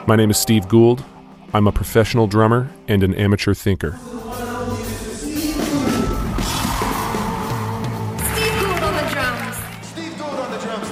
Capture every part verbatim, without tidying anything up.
My name is Steve Gould. I'm a professional drummer and an amateur thinker. Steve Gould on the drums. Steve Gould on the drums.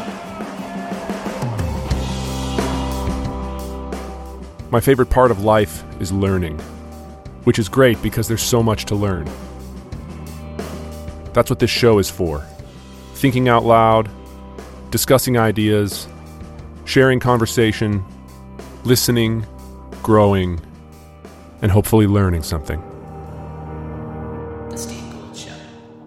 My favorite part of life is learning, which is great because there's so much to learn. That's what this show is for. Thinking out loud, discussing ideas, sharing conversation, listening, growing, and hopefully learning something. The Steve Gould Show.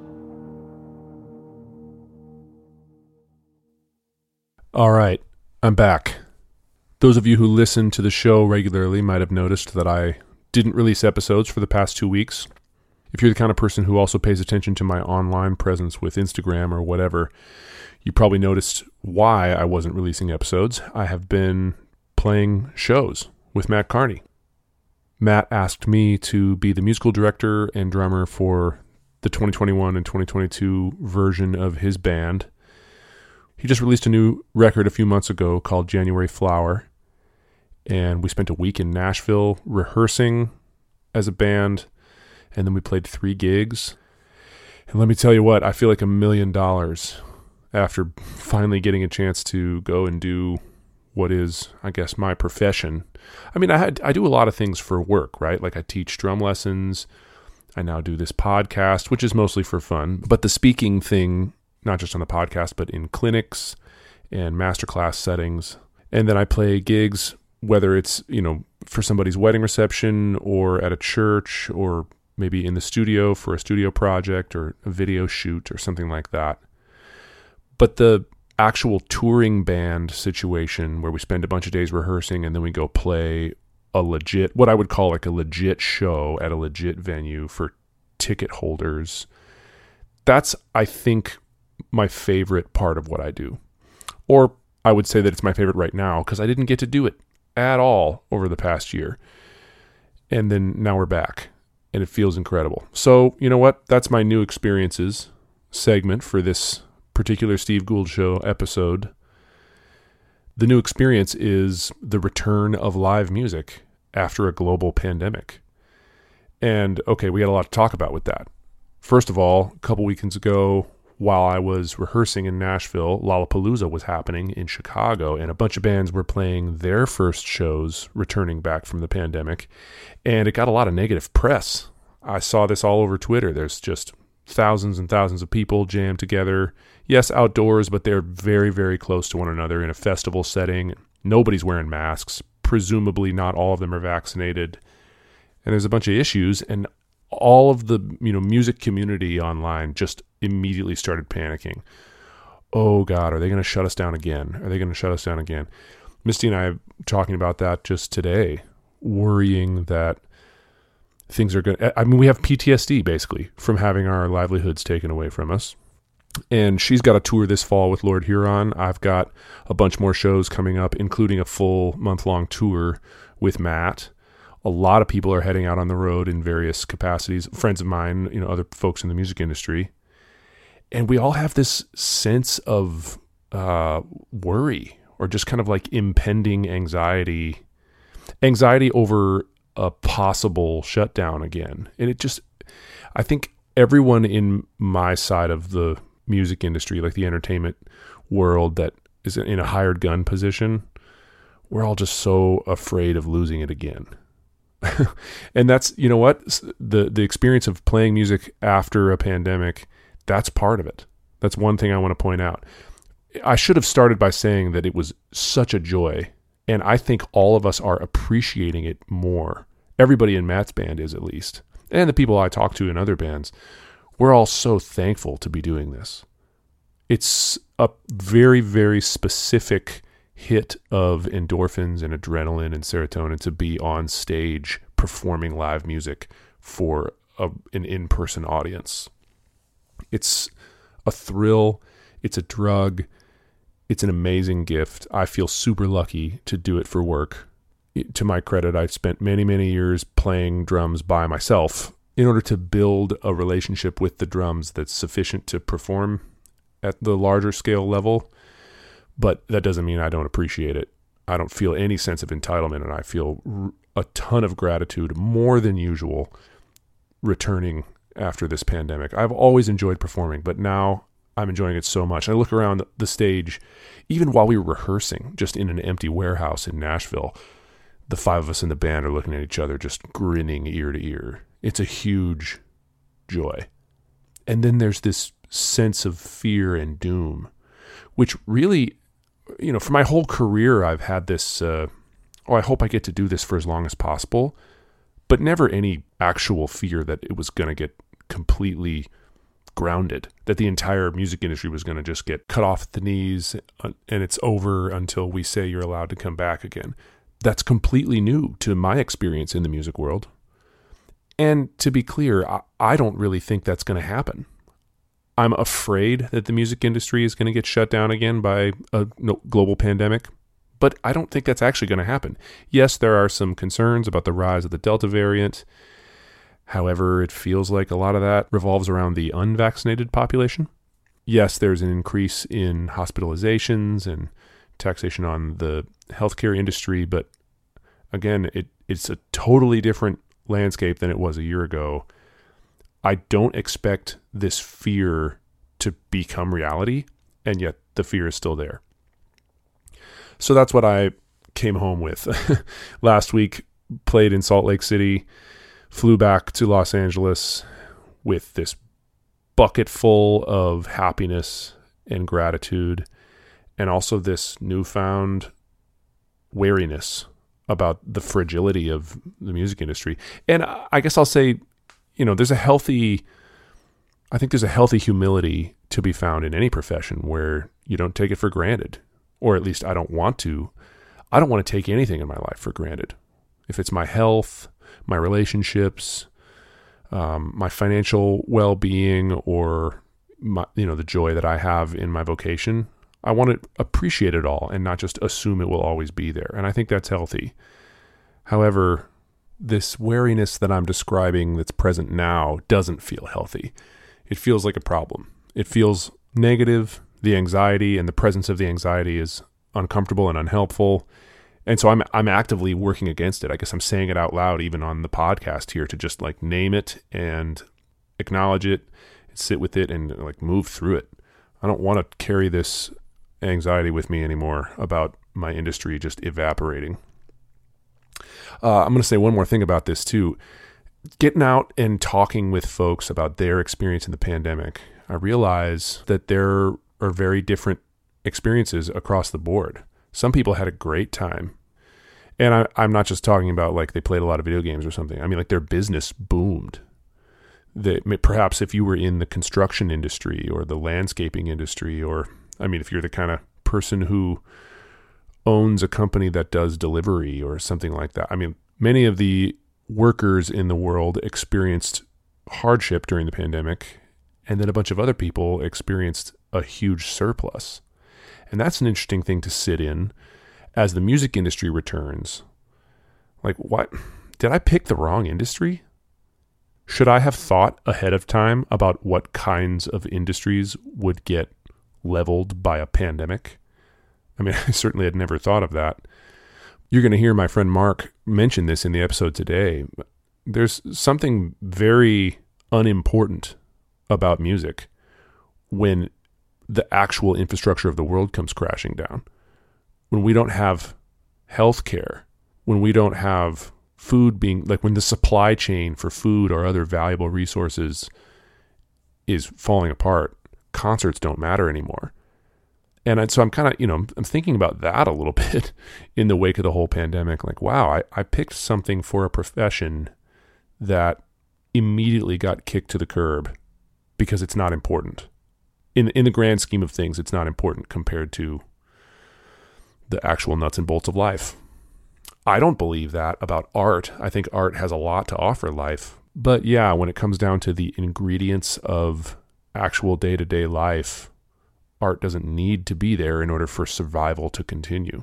All right, I'm back. Those of you who listen to the show regularly might have noticed that I didn't release episodes for the past two weeks. If you're the kind of person who also pays attention to my online presence with Instagram or whatever, you probably noticed why I wasn't releasing episodes. I have been playing shows with Matt Carney. Matt asked me to be the musical director and drummer for the twenty twenty-one and twenty twenty-two version of his band. He just released a new record a few months ago called January Flower, and we spent a week in Nashville rehearsing as a band, and then we played three gigs. And let me tell you what, I feel like a million dollars after finally getting a chance to go and do what is, I guess, my profession. I mean, I had, I do a lot of things for work, right? Like I teach drum lessons. I now do this podcast, which is mostly for fun. But the speaking thing, not just on the podcast, but in clinics and masterclass settings. And then I play gigs, whether it's, you know, for somebody's wedding reception or at a church or maybe in the studio for a studio project or a video shoot or something like that. But the actual touring band situation where we spend a bunch of days rehearsing and then we go play a legit, what I would call like a legit show at a legit venue for ticket holders, that's, I think, my favorite part of what I do. Or I would say that it's my favorite right now because I didn't get to do it at all over the past year. And then now we're back and it feels incredible. So, you know what? That's my new experiences segment for this particular Steve Gould Show episode. The new experience is the return of live music after a global pandemic. And okay, we got a lot to talk about with that. First of all, a couple weekends ago, while I was rehearsing in Nashville, Lollapalooza was happening in Chicago, and a bunch of bands were playing their first shows returning back from the pandemic, and it got a lot of negative press. I saw this all over Twitter. There's just thousands and thousands of people jammed together. Yes, outdoors, but they're very, very close to one another in a festival setting. Nobody's wearing masks. Presumably not all of them are vaccinated. And there's a bunch of issues, and all of the, you know, music community online just immediately started panicking. Oh God, are they going to shut us down again? Are they going to shut us down again? Misty and I are talking about that just today, worrying that things are going to, I mean, we have P T S D basically from having our livelihoods taken away from us. And she's got a tour this fall with Lord Huron. I've got a bunch more shows coming up, including a full month-long tour with Matt. A lot of people are heading out on the road in various capacities. Friends of mine, you know, other folks in the music industry. And we all have this sense of uh, worry or just kind of like impending anxiety, anxiety over a possible shutdown again. And it just, I think everyone in my side of the music industry, like the entertainment world that is in a hired gun position, we're all just so afraid of losing it again. And that's, you know what, the the experience of playing music after a pandemic, that's part of it. That's one thing I want to point out. I should have started by saying that it was such a joy, and I think all of us are appreciating it more. Everybody in Matt's band is, at least, and the people I talk to in other bands. We're all so thankful to be doing this. It's a very, very specific hit of endorphins and adrenaline and serotonin to be on stage performing live music for a, an in-person audience. It's a thrill. It's a drug. It's an amazing gift. I feel super lucky to do it for work. To my credit, I spent many, many years playing drums by myself in order to build a relationship with the drums that's sufficient to perform at the larger scale level. But that doesn't mean I don't appreciate it. I don't feel any sense of entitlement, and I feel r- a ton of gratitude, more than usual, returning after this pandemic. I've always enjoyed performing, but now I'm enjoying it so much. I look around the stage, even while we were rehearsing, just in an empty warehouse in Nashville, the five of us in the band are looking at each other, just grinning ear to ear. It's a huge joy. And then there's this sense of fear and doom, which really, you know, for my whole career, I've had this, uh, oh, I hope I get to do this for as long as possible, but never any actual fear that it was going to get completely grounded, that the entire music industry was going to just get cut off at the knees and it's over until we say you're allowed to come back again. That's completely new to my experience in the music world. And to be clear, I, I don't really think that's going to happen. I'm afraid that the music industry is going to get shut down again by a global pandemic, but I don't think that's actually going to happen. Yes, there are some concerns about the rise of the Delta variant. However, it feels like a lot of that revolves around the unvaccinated population. Yes, there's an increase in hospitalizations and taxation on the healthcare industry, but again, it, it's a totally different landscape than it was a year ago. I don't expect this fear to become reality, and yet the fear is still there. So that's what I came home with. Last week, played in Salt Lake City, flew back to Los Angeles with this bucket full of happiness and gratitude, and also this newfound wariness about the fragility of the music industry. And I guess I'll say, you know, there's a healthy, I think there's a healthy humility to be found in any profession where you don't take it for granted, or at least I don't want to. I don't want to take anything in my life for granted. If it's my health, my relationships, um, my financial well-being, or my, you know, the joy that I have in my vocation, I want to appreciate it all and not just assume it will always be there. And I think that's healthy. However, this wariness that I'm describing that's present now doesn't feel healthy. It feels like a problem. It feels negative. The anxiety and the presence of the anxiety is uncomfortable and unhelpful. And so I'm I'm actively working against it. I guess I'm saying it out loud even on the podcast here to just like name it and acknowledge it, and sit with it and like move through it. I don't want to carry this anxiety with me anymore about my industry just evaporating. Uh, I'm going to say one more thing about this too. Getting out and talking with folks about their experience in the pandemic, I realize that there are very different experiences across the board. Some people had a great time. And I, I'm not just talking about like they played a lot of video games or something. I mean, like their business boomed. They, perhaps if you were in the construction industry or the landscaping industry, or, I mean, if you're the kind of person who owns a company that does delivery or something like that. I mean, many of the workers in the world experienced hardship during the pandemic, and then a bunch of other people experienced a huge surplus. And that's an interesting thing to sit in as the music industry returns. Like, what? Did I pick the wrong industry? Should I have thought ahead of time about what kinds of industries would get leveled by a pandemic? I mean, I certainly had never thought of that. You're going to hear my friend Mark mention this in the episode today. There's something very unimportant about music when the actual infrastructure of the world comes crashing down. When we don't have health care, when we don't have food being, like when the supply chain for food or other valuable resources is falling apart, concerts don't matter anymore. And so I'm kind of, you know, I'm thinking about that a little bit in the wake of the whole pandemic. Like, wow, I, I picked something for a profession that immediately got kicked to the curb because it's not important. In in the grand scheme of things, it's not important compared to the actual nuts and bolts of life. I don't believe that about art. I think art has a lot to offer life. But yeah, when it comes down to the ingredients of actual day-to-day life, art doesn't need to be there in order for survival to continue.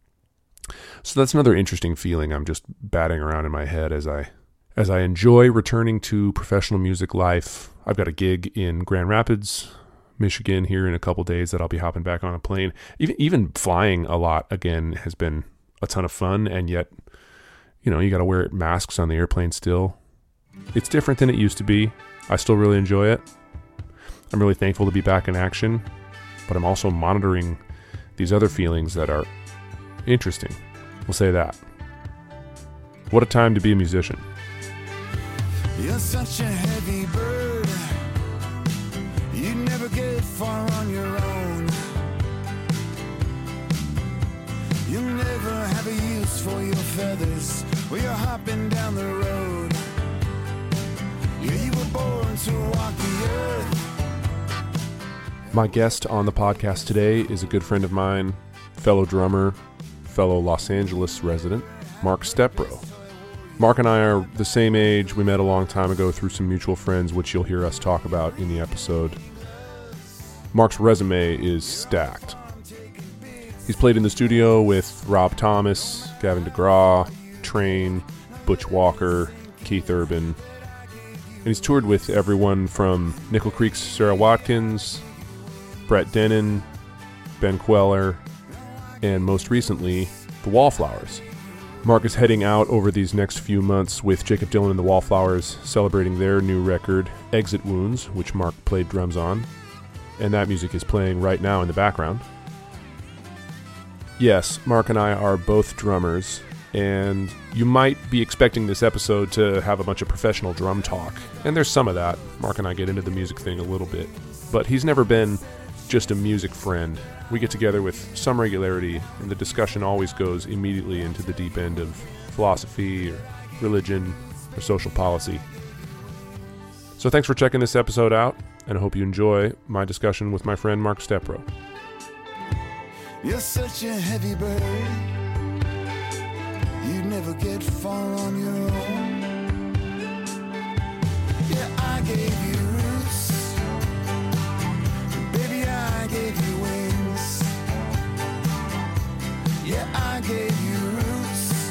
So that's another interesting feeling I'm just batting around in my head as I as I enjoy returning to professional music life. I've got a gig in Grand Rapids, Michigan here in a couple days that I'll be hopping back on a plane. Even even flying a lot again has been a ton of fun, and yet, you know, you got to wear masks on the airplane still. It's different than it used to be. I still really enjoy it. I'm really thankful to be back in action, but I'm also monitoring these other feelings that are interesting. We'll say that. What a time to be a musician. You're such a heavy bird. You never get far on your own. You'll never have a use for your feathers when you're hopping down the road. Yeah, you were born to walk the earth. My guest on the podcast today is a good friend of mine, fellow drummer, fellow Los Angeles resident, Mark Stepbro. Mark and I are the same age. We met a long time ago through some mutual friends, which you'll hear us talk about in the episode. Mark's resume is stacked. He's played in the studio with Rob Thomas, Gavin DeGraw, Train, Butch Walker, Keith Urban. And he's toured with everyone from Nickel Creek's Sarah Watkins, Brett Dennen, Ben Queller, and most recently, the Wallflowers. Mark is heading out over these next few months with Jakob Dylan and the Wallflowers, celebrating their new record, Exit Wounds, which Mark played drums on. And that music is playing right now in the background. Yes, Mark and I are both drummers, and you might be expecting this episode to have a bunch of professional drum talk. And there's some of that. Mark and I get into the music thing a little bit. But he's never been just a music friend. We get together with some regularity, and the discussion always goes immediately into the deep end of philosophy or religion or social policy. So thanks for checking this episode out, and I hope you enjoy my discussion with my friend Mark Stepbro. You're such a heavy bird. You never get far on your own. Yeah, I gave you roots. Baby, I gave you wings. Yeah, I gave you roots.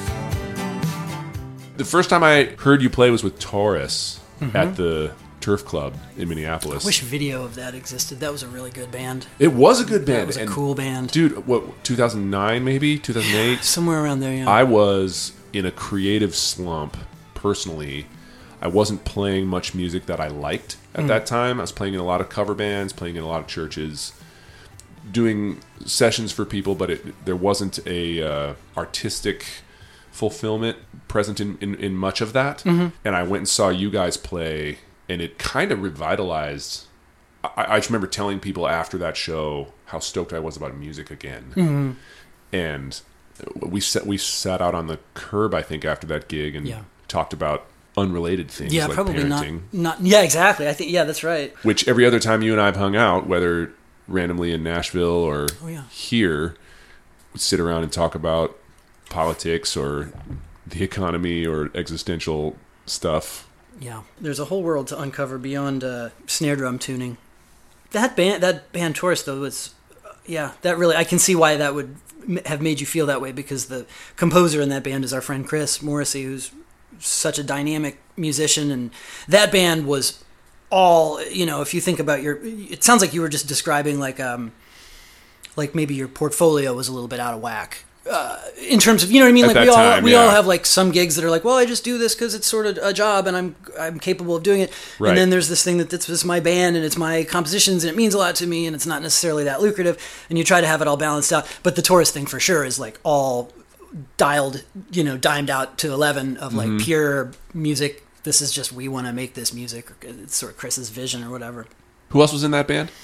The first time I heard you play was with Taurus mm-hmm. at the Turf Club in Minneapolis. I wish video of that existed. That was a really good band. It was a good band. That was a and cool band. Dude, what, two thousand nine maybe? two thousand eight? Somewhere around there, yeah. I was in a creative slump, personally. I wasn't playing much music that I liked at mm. that time. I was playing in a lot of cover bands, playing in a lot of churches, doing sessions for people, but it, there wasn't a uh, artistic fulfillment present in, in, in much of that. Mm-hmm. And I went and saw you guys play, and it kind of revitalized. I, I just remember telling people after that show how stoked I was about music again. Mm-hmm. And we sat, we sat out on the curb, I think, after that gig and yeah. talked about unrelated things yeah, like probably parenting. Not, not, yeah, exactly. I think, yeah, that's right. Which every other time you and I have hung out, whether randomly in Nashville or oh, yeah. here, we'd sit around and talk about politics or the economy or existential stuff. Yeah, there's a whole world to uncover beyond uh, snare drum tuning. That band, that band Taurus, though, was, uh, yeah, that really, I can see why that would m- have made you feel that way, because the composer in that band is our friend Chris Morrissey, who's such a dynamic musician, and that band was all, you know, if you think about your, it sounds like you were just describing like, um, like maybe your portfolio was a little bit out of whack. Uh, in terms of, you know what I mean? At like we all time, we yeah. all have like some gigs that are like, well, I just do this because it's sort of a job and I'm I'm capable of doing it. Right. And then there's this thing that this is my band and it's my compositions and it means a lot to me and it's not necessarily that lucrative. And you try to have it all balanced out. But the Taurus thing for sure is like all dialed, you know, dimed out to eleven of like mm-hmm. pure music. This is just, we want to make this music. It's sort of Chris's vision or whatever. Who else was in that band?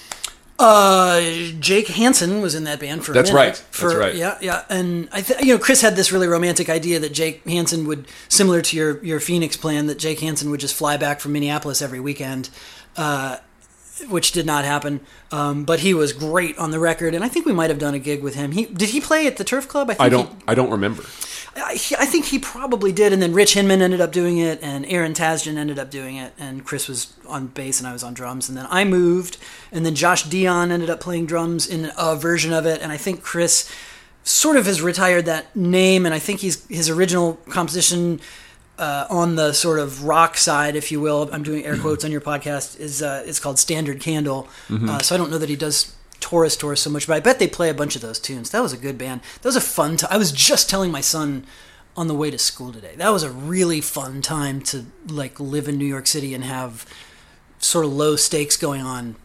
Uh, Jake Hansen was in that band for a That's minute. right. For, That's right. Yeah, yeah. And I th- you know, Chris had this really romantic idea that Jake Hansen would, similar to your, your Phoenix plan, that Jake Hansen would just fly back from Minneapolis every weekend, uh, which did not happen. Um, but he was great on the record, and I think we might have done a gig with him. He did he play at the Turf Club? I, think I don't. He, I don't remember. I, he, I think he probably did, and then Rich Hinman ended up doing it, and Aaron Tasjan ended up doing it, and Chris was on bass and I was on drums, and then I moved, and then Josh Dion ended up playing drums in a version of it, and I think Chris sort of has retired that name, and I think he's his original composition uh, on the sort of rock side, if you will, I'm doing air quotes on your podcast, is uh, it's called Standard Candle, mm-hmm. uh, so I don't know that he does Taurus Taurus so much, but I bet they play a bunch of those tunes. That was a good band. That was a fun time. I was just telling my son on the way to school today. That was a really fun time to like live in New York City and have sort of low stakes going on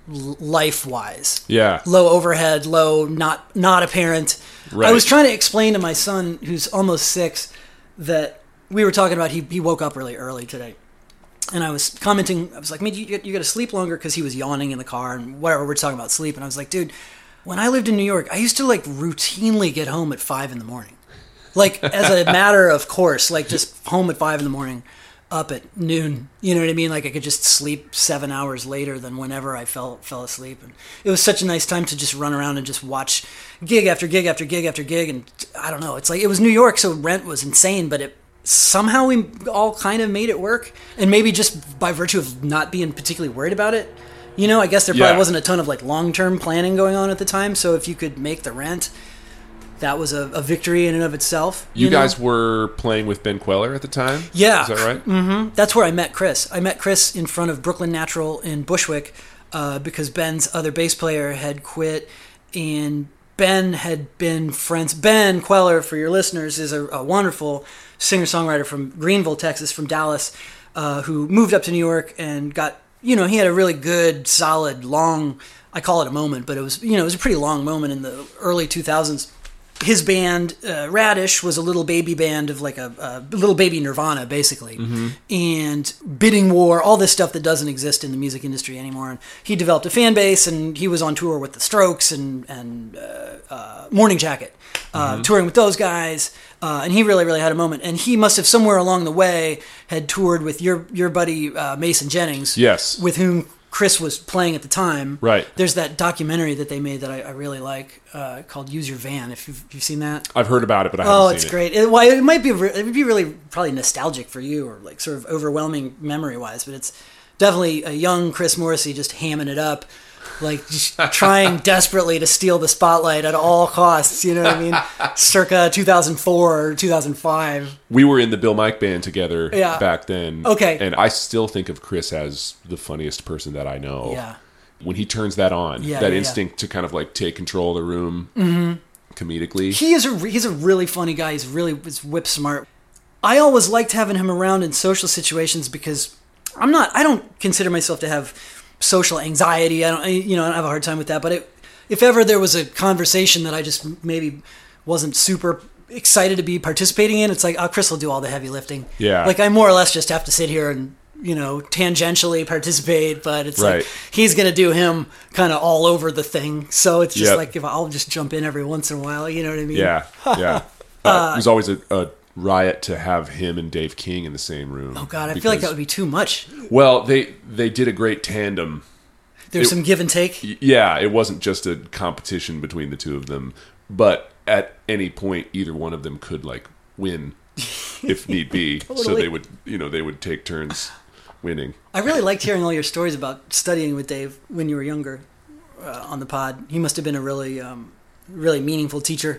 life wise. Yeah. Low overhead, low, not not apparent. Right. I was trying to explain to my son, who's almost six, that we were talking about he he woke up really early today. And I was commenting, I was like, man, you, you got to sleep longer, because he was yawning in the car and whatever, we're talking about sleep. And I was like, dude, when I lived in New York, I used to like routinely get home at five in the morning. Like as a matter of course, like just home at five in the morning, up at noon. You know what I mean? Like I could just sleep seven hours later than whenever I fell fell asleep. And it was such a nice time to just run around and just watch gig after gig after gig after gig. And I don't know, it's like, it was New York, so rent was insane, but it somehow we all kind of made it work. And maybe just by virtue of not being particularly worried about it. You know, I guess there probably Yeah. wasn't a ton of like long-term planning going on at the time. So if you could make the rent, that was a, a victory in and of itself. You, you know? guys were playing with Ben Queller at the time? Yeah. Is that right? Mm-hmm. That's where I met Chris. I met Chris in front of Brooklyn Natural in Bushwick uh, because Ben's other bass player had quit, and Ben had been friends. Ben Queller, for your listeners, is a, a wonderful singer-songwriter from Greenville, Texas, from Dallas, uh, who moved up to New York and got, you know, he had a really good, solid, long, I call it a moment, but it was, you know, it was a pretty long moment in the early two thousands. His band, uh, Radish, was a little baby band of like a, a little baby Nirvana, basically. Mm-hmm. And Bidding War, all this stuff that doesn't exist in the music industry anymore. And he developed a fan base, and he was on tour with the Strokes and, and uh, uh, Morning Jacket, uh, mm-hmm. touring with those guys. Uh, and he really, really had a moment. And he must have somewhere along the way had toured with your your buddy uh, Mason Jennings. Yes. With whom Chris was playing at the time. Right. There's that documentary that they made that I, I really like uh, called Use Your Van. If you've, you've seen that. I've heard about it, but I haven't oh, seen it's it. great. It, well, it might be re- it would be really probably nostalgic for you, or like sort of overwhelming memory wise. But it's definitely a young Chris Morrissey just hamming it up, like just trying desperately to steal the spotlight at all costs. You know what I mean? Circa two thousand four or two thousand five. We were in the Bill Mike band together Yeah. back then. Okay. And I still think of Chris as the funniest person that I know. Yeah. When he turns that on, Yeah, that yeah, instinct to kind of like take control of the room Mm-hmm. comedically. He is a re- he's a really funny guy. He's really he's whip smart. I always liked having him around in social situations because I'm not. I don't consider myself to have social anxiety. I don't. I, you know, I don't have a hard time with that. But it, if ever there was a conversation that I just maybe wasn't super excited to be participating in, it's like, oh, Chris will do all the heavy lifting. Yeah. Like I more or less just have to sit here and, you know, tangentially participate, but it's Right. like he's going to do him kind of all over the thing. So it's just Yep. like if I'll just jump in every once in a while, you know what I mean? Yeah, yeah. Uh, it was always a, a riot to have him and Dave King in the same room. Oh God, I feel like that would be too much. Well, they they did a great tandem. There's It- some give and take. Y- Yeah, it wasn't just a competition between the two of them, but at any point, either one of them could like win if need be. So Totally. they would, you know, they would take turns winning. I really liked hearing all your stories about studying with Dave when you were younger uh, on the pod. He must have been a really, um, really meaningful teacher.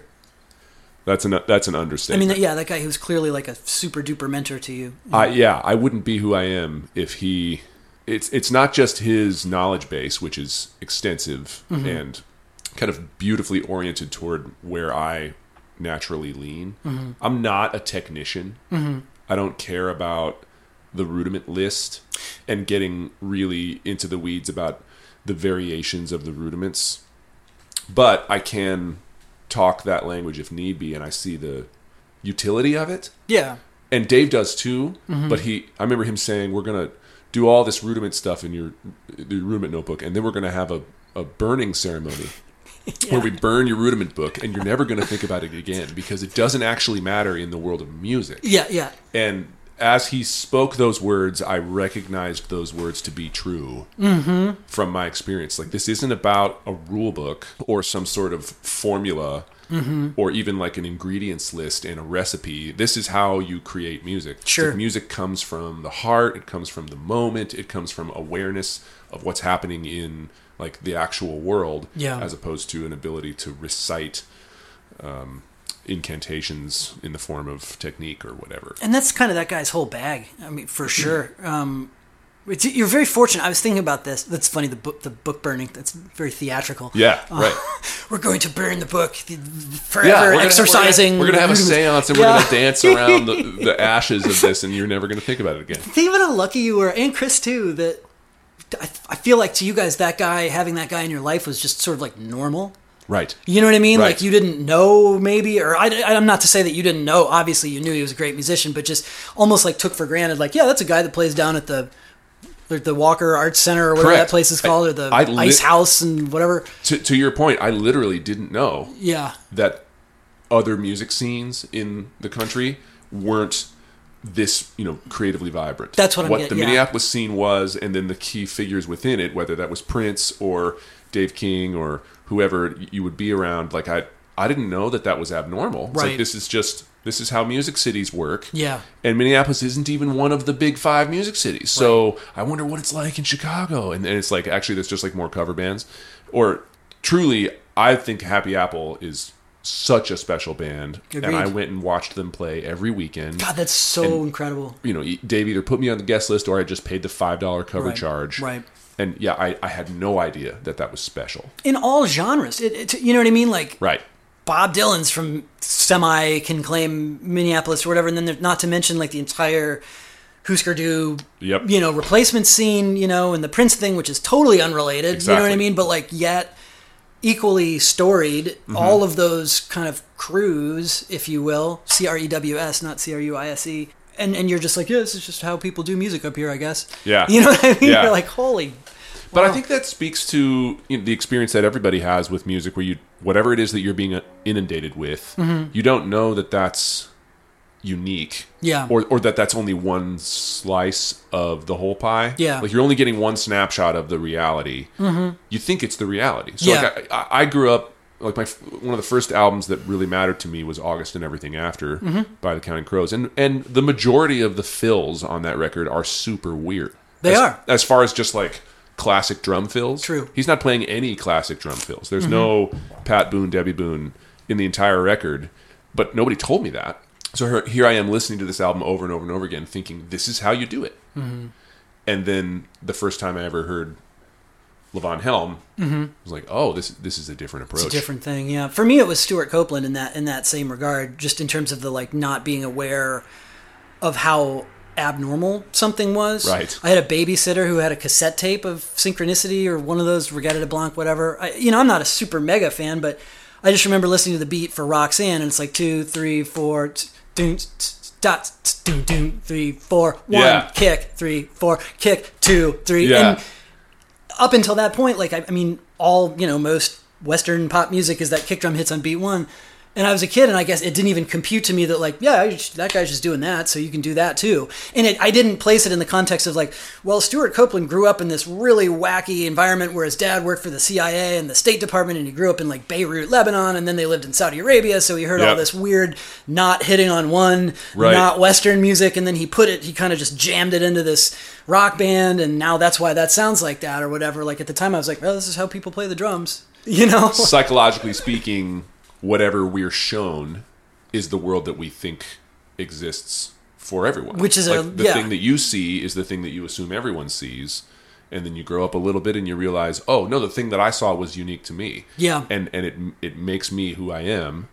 That's an that's an I understatement. mean, yeah, that guy, he was clearly like a super duper mentor to you. I, yeah, I wouldn't be who I am if he. It's it's not just his knowledge base, which is extensive Mm-hmm. and kind of beautifully oriented toward where I naturally lean. Mm-hmm. I'm not a technician. Mm-hmm. I don't care about the rudiment list and getting really into the weeds about the variations of the rudiments, but I can talk that language if need be, and I see the utility of it. Yeah. And Dave does too, Mm-hmm. but he I remember him saying, we're going to do all this rudiment stuff in your, your rudiment notebook, and then we're going to have a, a burning ceremony where we burn your rudiment book, and you're never going to think about it again because it doesn't actually matter in the world of music. Yeah, yeah. And as he spoke those words, I recognized those words to be true Mm-hmm. from my experience. Like, this isn't about a rule book or some sort of formula Mm-hmm. or even like an ingredients list and a recipe. This is how you create music. It's Sure. like music comes from the heart. It comes from the moment. It comes from awareness of what's happening in like the actual world, Yeah. as opposed to an ability to recite um, incantations in the form of technique or whatever. And that's kind of that guy's whole bag. I mean, for sure. Um, It's, you're very fortunate. I was thinking about this. That's funny. The book, the book burning. That's very theatrical. Yeah, Uh, right. We're going to burn the book the- Yeah, forever. we're gonna- exercising. We're going to have a seance and we're Yeah. going to dance around the, the ashes of this, and you're never going to think about it again. Think about how lucky you were, and Chris too. That I, I feel like to you guys, that guy, having that guy in your life was just sort of like normal. Right. You know what I mean? Right. Like you didn't know maybe, or I, I'm not to say that you didn't know. Obviously, you knew he was a great musician, but just almost like took for granted. Like, yeah, that's a guy that plays down at the the, the Walker Arts Center or whatever Correct. that place is called, I- or the I lit- Ice House and whatever. To, to your point, I literally didn't know Yeah, that other music scenes in the country weren't this, you know, creatively vibrant. That's what I'm What getting- the yeah. Minneapolis scene was, and then the key figures within it, whether that was Prince or Dave King or whoever you would be around. Like I, I didn't know that that was abnormal. It's Right. like this is just this is how music cities work. Yeah. And Minneapolis isn't even one of the big five music cities. So I wonder what it's like in Chicago. And, and it's like actually there's just like more cover bands. Or truly, I think Happy Apple is such a special band. Agreed. And I went and watched them play every weekend. God, that's so incredible. You know, Dave either put me on the guest list or I just paid the five dollar cover Right. charge. Right. And yeah, I, I had no idea that that was special. In all genres, it, it, you know what I mean? Like Right. Bob Dylan's from semi can claim Minneapolis or whatever, and then there, not to mention like the entire Husker Du, Yep. you know, replacement scene, you know, and the Prince thing, which is totally unrelated. You know Exactly. what I mean? But like yet equally storied. Mm-hmm. All of those kind of crews, if you will, C R E W S, not C R U I S E. And and you're just like, yeah, this is just how people do music up here, I guess. Yeah. You know what I mean? Yeah. You're like, holy. But I wow. think that speaks to you know, the experience that everybody has with music, where you, whatever it is that you're being inundated with, Mm-hmm. you don't know that that's unique, Yeah. or or that that's only one slice of the whole pie. Yeah. like you're only getting one snapshot of the reality. Mm-hmm. You think it's the reality. So Yeah. like I, I I grew up like my one of the first albums that really mattered to me was August and Everything After Mm-hmm. by the Counting Crows, and and the majority of the fills on that record are super weird. They as, are. as far as just like classic drum fills. True. He's not playing any classic drum fills. There's Mm-hmm. no Pat Boone, Debbie Boone in the entire record, but nobody told me that. So here, here I am listening to this album over and over and over again, thinking this is how you do it. Mm-hmm. And then the first time I ever heard Levon Helm, I was like, oh, this this is a different approach. Mm-hmm. It's a different thing, yeah. For me, it was Stuart Copeland in that in that same regard, just in terms of the like not being aware of how abnormal something was. Right. I had a babysitter who had a cassette tape of Synchronicity or one of those Regatta de Blanc, whatever. I, you know, I'm not a super mega fan, but I just remember listening to the beat for Roxanne, and it's like two, three, four, t- doom, t- t- dot, t- doom, doom, three, four, one, Yeah. kick, three, four, kick, two, three, Yeah. and up until that point, like I, I mean, all you know, most Western pop music is that kick drum hits on beat one. And I was a kid, and I guess it didn't even compute to me that, like, yeah, I just- that guy's just doing that, so you can do that too. And it, I didn't place it in the context of, like, well, Stuart Copeland grew up in this really wacky environment where his dad worked for the C I A and the State Department, and he grew up in, like, Beirut, Lebanon, and then they lived in Saudi Arabia, so he heard all Yep. this weird not hitting on one, Right. not Western music, and then he put it, he kind of just jammed it into this rock band, and now that's why that sounds like that or whatever. Like, at the time, I was like, well, this is how people play the drums, you know? Psychologically speaking, whatever we're shown is the world that we think exists for everyone. Which is a- like the yeah. thing that you see is the thing that you assume everyone sees, and then you grow up a little bit and you realize, oh no, the thing that I saw was unique to me. Yeah. and and it it makes me who I am,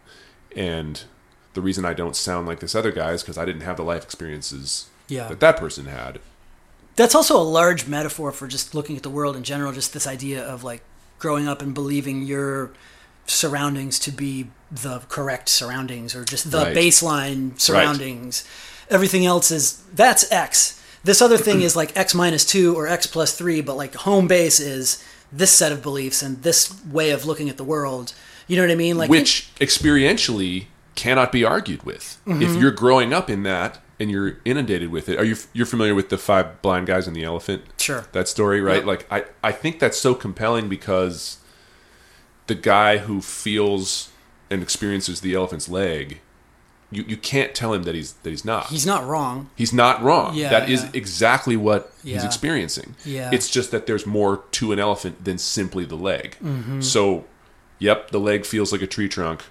and the reason I don't sound like this other guy is because I didn't have the life experiences Yeah. that that person had. That's also a large metaphor for just looking at the world in general, just this idea of like growing up and believing your surroundings to be the correct surroundings or just the Right. baseline surroundings. Everything else is, that's X. This other thing is like X minus two or X plus three, but like home base is this set of beliefs and this way of looking at the world. You know what I mean? Like Which experientially cannot be argued with. Mm-hmm. If you're growing up in that and you're inundated with it, are you you're familiar with the five blind guys and the elephant? Sure. That story, right? Yep. Like I, I think that's so compelling because the guy who feels and experiences the elephant's leg, you, you can't tell him that he's that he's not. he's not wrong. He's not wrong. Yeah, that is yeah. exactly what he's Yeah. experiencing. Yeah. It's just that there's more to an elephant than simply the leg. Mm-hmm. So, yep, the leg feels like a tree trunk.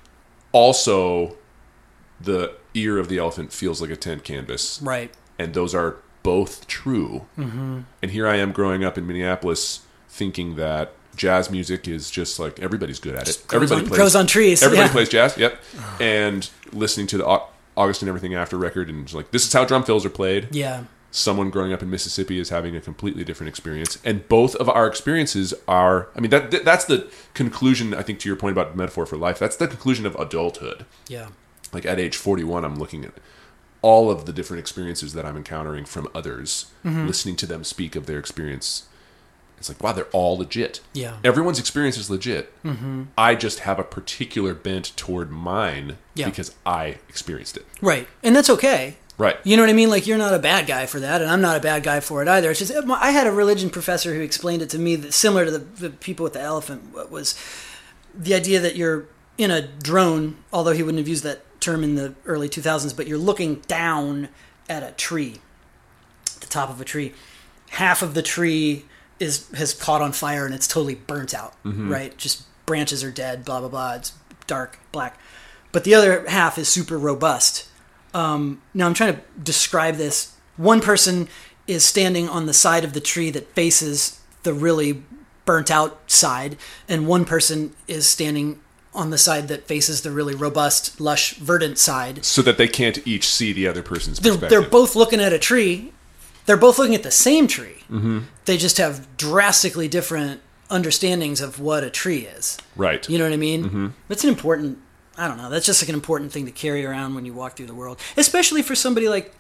Also, the ear of the elephant feels like a tent canvas. Right. And those are both true. Mm-hmm. And here I am growing up in Minneapolis thinking that jazz music is just like everybody's good at it. Grows Everybody on, plays grows on trees. Everybody yeah. plays jazz. Yep. And listening to the Au- August and Everything After record, and it's like, this is how drum fills are played. Yeah. Someone growing up in Mississippi is having a completely different experience, and both of our experiences are. I mean, that that's the conclusion. I think to your point about metaphor for life. That's the conclusion of adulthood. Yeah. Like at age forty-one, I'm looking at all of the different experiences that I'm encountering from others, Mm-hmm. listening to them speak of their experience. It's like, wow, they're all legit. Yeah. Everyone's experience is legit. Mm-hmm. I just have a particular bent toward mine Yeah. because I experienced it. Right. And that's okay. Right. You know what I mean? Like, you're not a bad guy for that, and I'm not a bad guy for it either. It's just, I had a religion professor who explained it to me that similar to the, the people with the elephant, was the idea that you're in a drone, although he wouldn't have used that term in the early two thousands, but you're looking down at a tree, the top of a tree. Half of the tree is has caught on fire and it's totally burnt out, Mm-hmm. right? Just branches are dead, blah, blah, blah. It's dark, black. But the other half is super robust. Um, now I'm trying to describe this. One person is standing on the side of the tree that faces the really burnt out side, and one person is standing on the side that faces the really robust, lush, verdant side. So that they can't each see the other person's They're, perspective. they're both looking at a tree. They're both looking at the same tree. Mm-hmm. They just have drastically different understandings of what a tree is. Right. You know what I mean? Mm-hmm. That's an important, I don't know, that's just like an important thing to carry around when you walk through the world. Especially for somebody like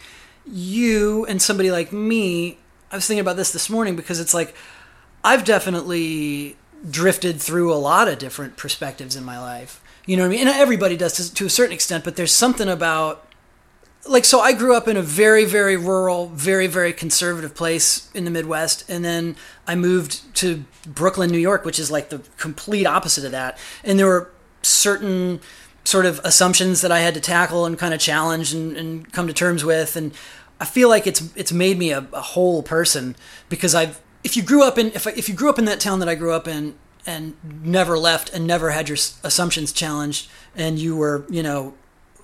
you and somebody like me. I was thinking about this this morning because it's like, I've definitely drifted through a lot of different perspectives in my life. You know what I mean? And everybody does to, to a certain extent, but there's something about, like, so I grew up in a very, very rural, very, very conservative place in the Midwest, and then I moved to Brooklyn, New York, which is like the complete opposite of that. And there were certain sort of assumptions that I had to tackle and kind of challenge and, and come to terms with. And I feel like it's it's made me a, a whole person, because I've if you grew up in if I, if you grew up in that town that I grew up in and never left and never had your assumptions challenged, and you were, you know,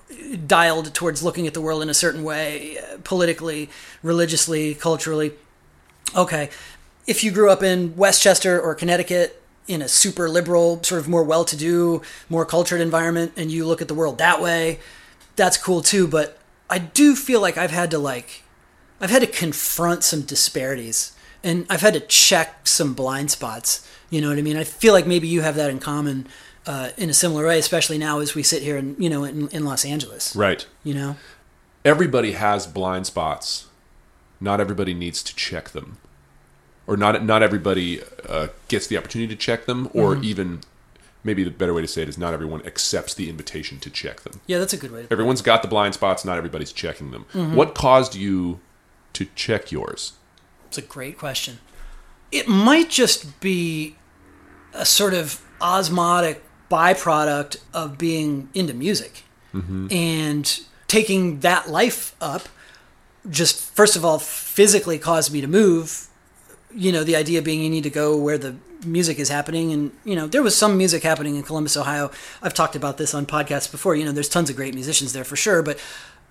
dialed towards looking at the world in a certain way, politically, religiously, culturally. Okay. If you grew up in Westchester or Connecticut in a super liberal, sort of more well-to-do, more cultured environment, and you look at the world that way, that's cool too. But I do feel like I've had to like, I've had to confront some disparities, and I've had to check some blind spots. You know what I mean? I feel like maybe you have that in common. Uh, in a similar way, especially now as we sit here in, you know, in, in Los Angeles. Right. You know? Everybody has blind spots. Not everybody needs to check them. Or not not everybody uh, gets the opportunity to check them, or Mm-hmm. even, maybe the better way to say it is, not everyone accepts the invitation to check them. Yeah, that's a good way to put it. Everyone's got the blind spots, not everybody's checking them. Mm-hmm. What caused you to check yours? It's a great question. It might just be a sort of osmotic byproduct of being into music. Mm-hmm. And taking that life up just, first of all, physically caused me to move. You know, the idea being you need to go where the music is happening. And, you know, there was some music happening in Columbus, Ohio. I've talked about this on podcasts before. You know, there's tons of great musicians there for sure. But,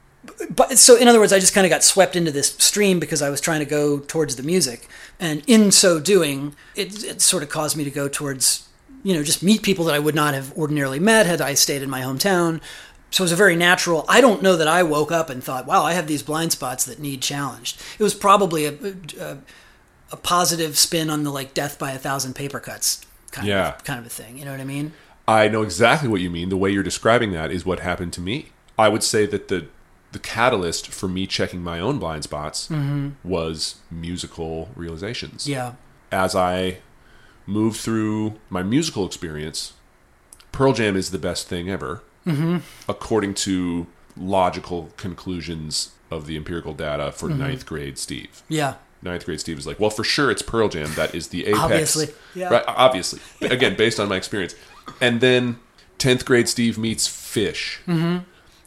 but so in other words, I just kind of got swept into this stream because I was trying to go towards the music. And in so doing, it, it sort of caused me to go towards, you know, just meet people that I would not have ordinarily met had I stayed in my hometown. So it was a very natural. I don't know that I woke up and thought, wow, I have these blind spots that need challenged. It was probably a, a, a positive spin on the like death by a thousand paper cuts kind Yeah. of kind of a thing. You know what I mean? I know exactly what you mean. The way you're describing that is what happened to me. I would say that the the catalyst for me checking my own blind spots mm-hmm. was musical realizations. Yeah. As I moved through my musical experience, Pearl Jam is the best thing ever, mm-hmm. according to logical conclusions of the empirical data for mm-hmm. ninth grade Steve. Yeah. Ninth grade Steve was like, well, for sure it's Pearl Jam. That is the apex. Obviously. Yeah. Right, obviously. Again, based on my experience. And then tenth grade Steve meets Fish. Mm-hmm.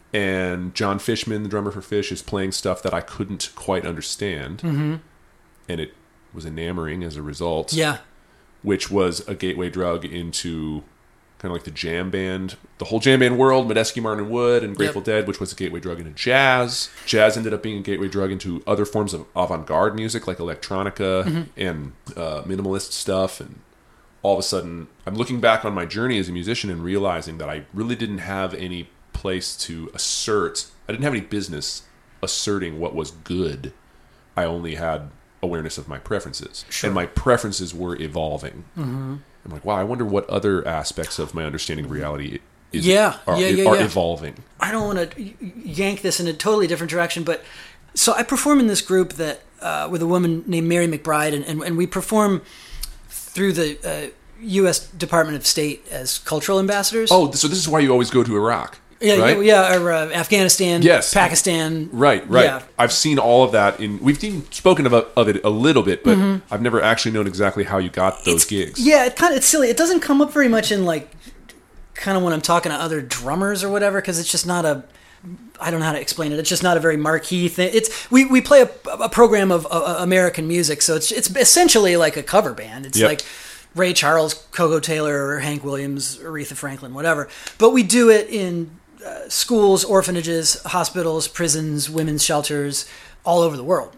And John Fishman, the drummer for Fish, is playing stuff that I couldn't quite understand. Mm-hmm. And it was enamoring as a result. Yeah. Which was a gateway drug into kind of like the jam band, the whole jam band world, Medeski, Martin Wood, and Grateful Yep. Dead, which was a gateway drug into jazz. Jazz ended up being a gateway drug into other forms of avant-garde music, like electronica Mm-hmm. and uh, minimalist stuff. And all of a sudden, I'm looking back on my journey as a musician and realizing that I really didn't have any place to assert. I didn't have any business asserting what was good. I only had awareness of my preferences. Sure. And my preferences were evolving. Mm-hmm. I'm like, wow, I wonder what other aspects of my understanding of reality is, Yeah, are, yeah, yeah, are yeah. evolving. I don't want to yank this in a totally different direction, but so I perform in this group that uh, with a woman named Mary McBride, and, and, and we perform through the uh, U S Department of State as cultural ambassadors. Oh, so this is why you always go to Iraq, yeah, right? yeah, yeah, or uh, Afghanistan, Yes. Pakistan, Right, right. Yeah. I've seen all of that in. We've even spoken about of it a little bit, but I've never actually known exactly how you got those Mm-hmm. It's- gigs. Yeah, it kind of it's silly. It doesn't come up very much in like kind of when I'm talking to other drummers or whatever, because it's just not a. I don't know how to explain it. It's just not a very marquee thing. It's we, we play a, a program of uh, American music, so it's it's essentially like a cover band. It's Yep. like Ray Charles, Coco Taylor, Hank Williams, Aretha Franklin, whatever. But we do it in uh, schools, orphanages, hospitals, prisons, women's shelters, all over the world.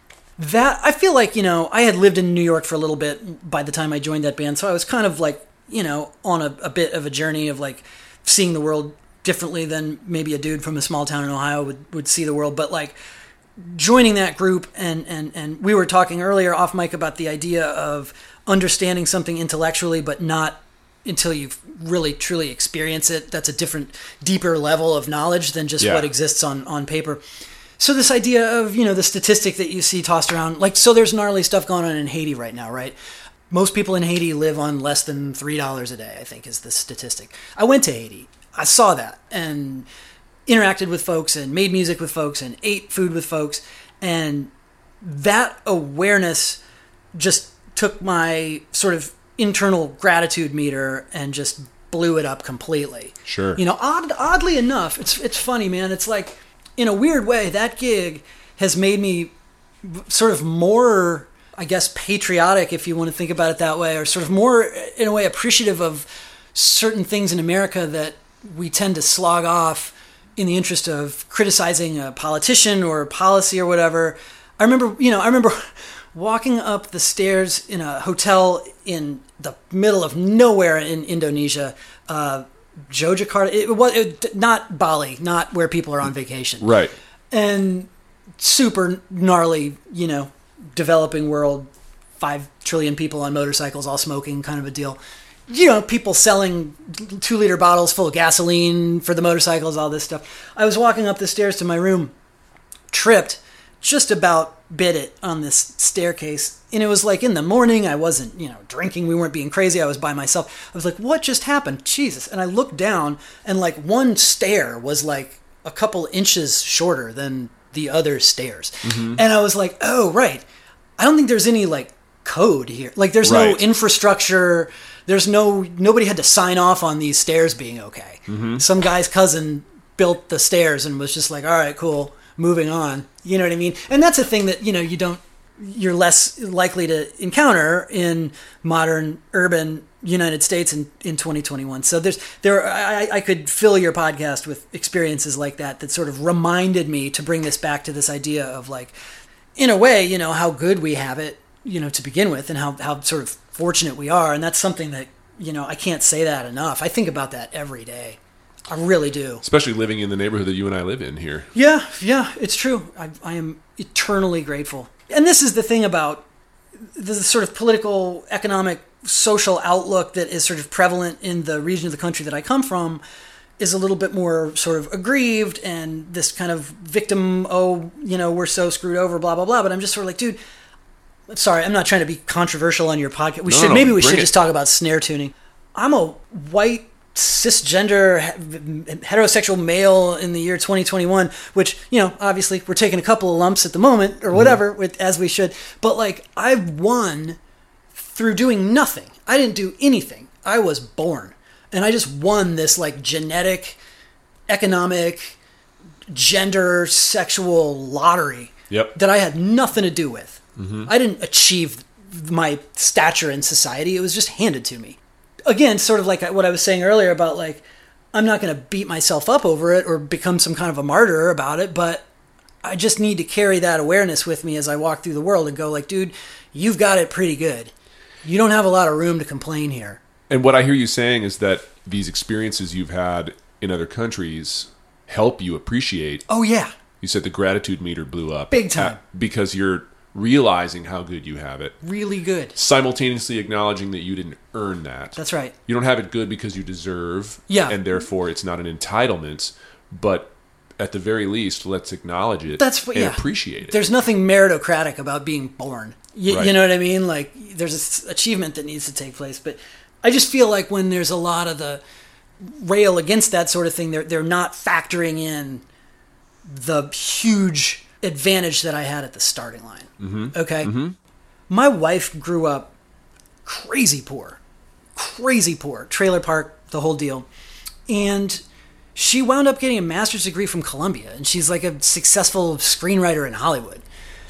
That I feel like, you know, I had lived in New York for a little bit by the time I joined that band, so I was kind of like, you know, on a, a bit of a journey of like seeing the world differently than maybe a dude from a small town in Ohio would, would see the world. But like joining that group, and, and, and we were talking earlier off mic about the idea of understanding something intellectually, but not until you've really truly experienced it. That's a different, deeper level of knowledge than just Yeah. what exists on, on paper. So this idea of, you know, the statistic that you see tossed around, like, so there's gnarly stuff going on in Haiti right now, right? Most people in Haiti live on less than three dollars a day, I think is the statistic. I went to Haiti. I saw that and interacted with folks and made music with folks and ate food with folks. And that awareness just took my sort of internal gratitude meter and just blew it up completely. Sure. You know, odd, oddly enough, it's it's funny, man. It's like, in a weird way, that gig has made me sort of more, I guess, patriotic, if you want to think about it that way, or sort of more, in a way, appreciative of certain things in America that we tend to slog off in the interest of criticizing a politician or policy or whatever. I remember, you know, I remember walking up the stairs in a hotel in the middle of nowhere in Indonesia, uh, Yogyakarta. It was it, not Bali, not where people are on vacation. Right. And super gnarly, you know, developing world, five trillion people on motorcycles, all smoking, kind of a deal. You know, people selling two liter bottles full of gasoline for the motorcycles, all this stuff. I was walking up the stairs to my room, tripped, just about bit it on this staircase. And it was like in the morning. I wasn't, you know, drinking. We weren't being crazy. I was by myself. I was like, what just happened? Jesus. And I looked down, and like one stair was like a couple inches shorter than the other stairs. Mm-hmm. And I was like, oh, right. I don't think there's any like code here. Like there's Right. no infrastructure. There's no, nobody had to sign off on these stairs being okay. Mm-hmm. Some guy's cousin built the stairs and was just like, all right, cool, moving on. You know what I mean? And that's a thing that, you know, you don't, you're less likely to encounter in modern urban United States in, in twenty twenty-one. So there's, there, I, I could fill your podcast with experiences like that, that sort of reminded me to bring this back to this idea of like, in a way, you know, how good we have it, you know, to begin with, and how, how sort of fortunate we are. And that's something that, you know, I can't say that enough. I think about that every day. I really do. Especially living in the neighborhood that you and I live in here. Yeah, yeah, it's true. I, I am eternally grateful. And this is the thing about the sort of political, economic, social outlook that is sort of prevalent in the region of the country that I come from, is a little bit more sort of aggrieved and this kind of victim, oh, you know, we're so screwed over, blah, blah, blah. But I'm just sort of like, dude, sorry, I'm not trying to be controversial on your podcast. We No, should, no, maybe we bring should it. just talk about snare tuning. I'm a white, cisgender, heterosexual male in the year twenty twenty-one, which, you know, obviously we're taking a couple of lumps at the moment or whatever, Mm-hmm. with, as we should. But like, I've won through doing nothing. I didn't do anything. I was born. And I just won this like genetic, economic, gender, sexual lottery Yep. that I had nothing to do with. Mm-hmm. I didn't achieve my stature in society. It was just handed to me. again, sort of like what I was saying earlier about like, I'm not going to beat myself up over it or become some kind of a martyr about it, but I just need to carry that awareness with me as I walk through the world and go like, dude, you've got it pretty good. You don't have a lot of room to complain here. And what I hear you saying is that these experiences you've had in other countries help you appreciate. Oh, yeah. You said the gratitude meter blew up. Big time. At, because you're realizing how good you have it. Really good. Simultaneously acknowledging that you didn't earn that. That's right. You don't have it good because you deserve. Yeah. And therefore it's not an entitlement. But at the very least, let's acknowledge it That's what, and yeah. appreciate it. There's nothing meritocratic about being born. You, Right. you know what I mean? Like, there's an achievement that needs to take place. But I just feel like when there's a lot of the rail against that sort of thing, they're they're not factoring in the huge advantage that I had at the starting line. Mm-hmm. Okay? Mm-hmm. My wife grew up crazy poor. Crazy poor. Trailer park, the whole deal. And she wound up getting a master's degree from Columbia, and she's like a successful screenwriter in Hollywood.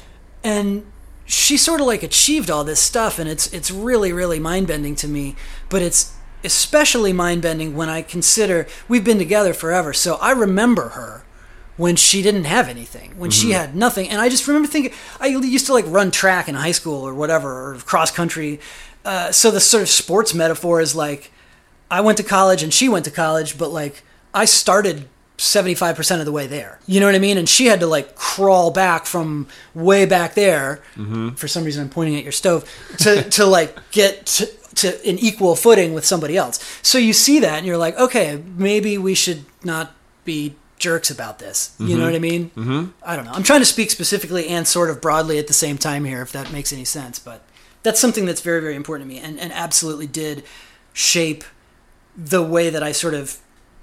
And she sort of like achieved all this stuff, and it's it's really, really mind-bending to me. But it's especially mind-bending when I consider we've been together forever. So I remember her when she didn't have anything, when mm-hmm. she had nothing. And I just remember thinking, I used to like run track in high school or whatever, or cross country. Uh, so the sort of sports metaphor is like, I went to college and she went to college, but like I started seventy-five percent of the way there. You know what I mean? And she had to like crawl back from way back there. Mm-hmm. For some reason I'm pointing at your stove to, to like get to, to an equal footing with somebody else. So you see that and you're like, okay, maybe we should not be jerks about this. You mm-hmm. know what I mean? Mm-hmm. I don't know. I'm trying to speak specifically and sort of broadly at the same time here, if that makes any sense. But that's something that's very, very important to me and, and absolutely did shape the way that I sort of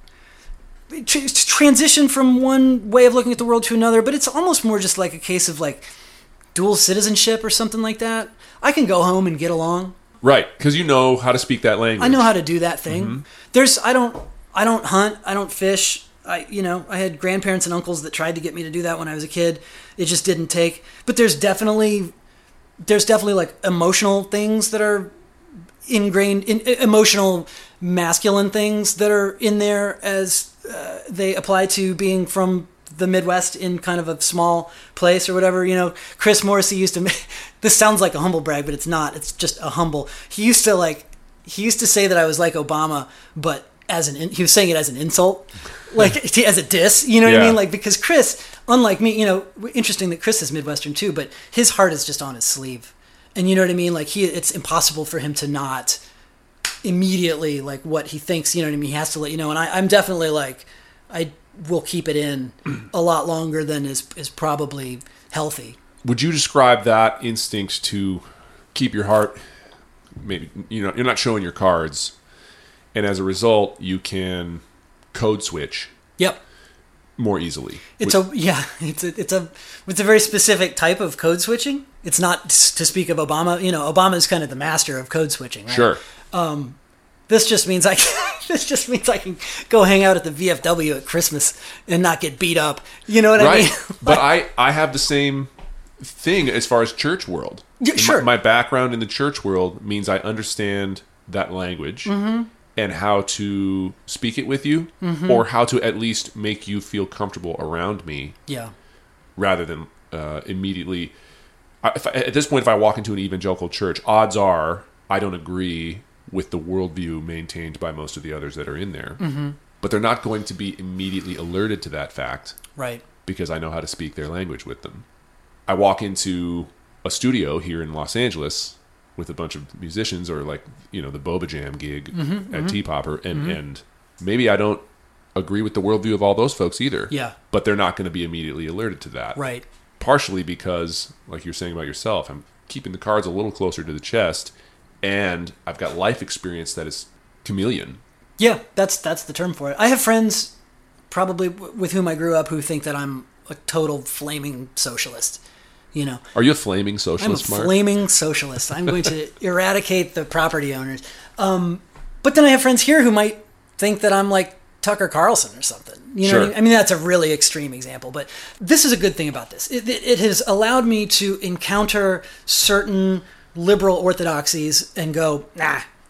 t- transition from one way of looking at the world to another. But it's almost more just like a case of like dual citizenship or something like that. I can go home and get along. Right, because you know how to speak that language. I know how to do that thing. Mm-hmm. There's, I don't, I don't hunt. I don't fish. I, you know, I had grandparents and uncles that tried to get me to do that when I was a kid. It just didn't take. But there's definitely, there's definitely like emotional things that are ingrained in emotional masculine things that are in there as uh, they apply to being from the Midwest in kind of a small place or whatever. You know, Chris Morrissey used to make, this sounds like a humble brag, but it's not. It's just a humble. He used to like, he used to say that I was like Obama, but as an, he was saying it as an insult, like as a diss, you know what yeah. I mean? Like, because Chris, unlike me, you know, interesting that Chris is Midwestern too, but his heart is just on his sleeve. And you know what I mean? Like he, it's impossible for him to not immediately like what he thinks, you know what I mean? He has to let you know. And I, I'm definitely like, I will keep it in a lot longer than is, is probably healthy. Would you describe that instinct to keep your heart, maybe, you know, you're not showing your cards, and as a result, you can code switch. Yep. More easily. It's Which, a yeah. It's a it's a it's a very specific type of code switching. It's not to speak of Obama. You know, Obama is kind of the master of code switching. Right? Sure. Um, this just means I can, this just means I can go hang out at the V F W at Christmas and not get beat up. You know what right. I mean? But I I have the same thing as far as church world. Yeah, sure. My, my background in the church world means I understand that language. Mm-hmm. And how to speak it with you, mm-hmm. or how to at least make you feel comfortable around me. Yeah. Rather than uh, immediately, if I, at this point, if I walk into an evangelical church, odds are I don't agree with the worldview maintained by most of the others that are in there. Mm-hmm. But they're not going to be immediately alerted to that fact, right? Because I know how to speak their language with them. I walk into a studio here in Los Angeles with a bunch of musicians, or like, you know, the Boba Jam gig mm-hmm, at mm-hmm. T-Popper, and, mm-hmm. and maybe I don't agree with the worldview of all those folks either. Yeah. But they're not going to be immediately alerted to that. Right. Partially because, like you're saying about yourself, I'm keeping the cards a little closer to the chest, and I've got life experience that is chameleon. Yeah, that's that's the term for it. I have friends, probably with whom I grew up, who think that I'm a total flaming socialist. You know, are you a flaming socialist, I'm a Mark? flaming socialist. I'm going to eradicate the property owners. Um, but then I have friends here who might think that I'm like Tucker Carlson or something. You know sure. what I mean? I mean, that's a really extreme example, but this is a good thing about this. It, it, it has allowed me to encounter certain liberal orthodoxies and go, nah,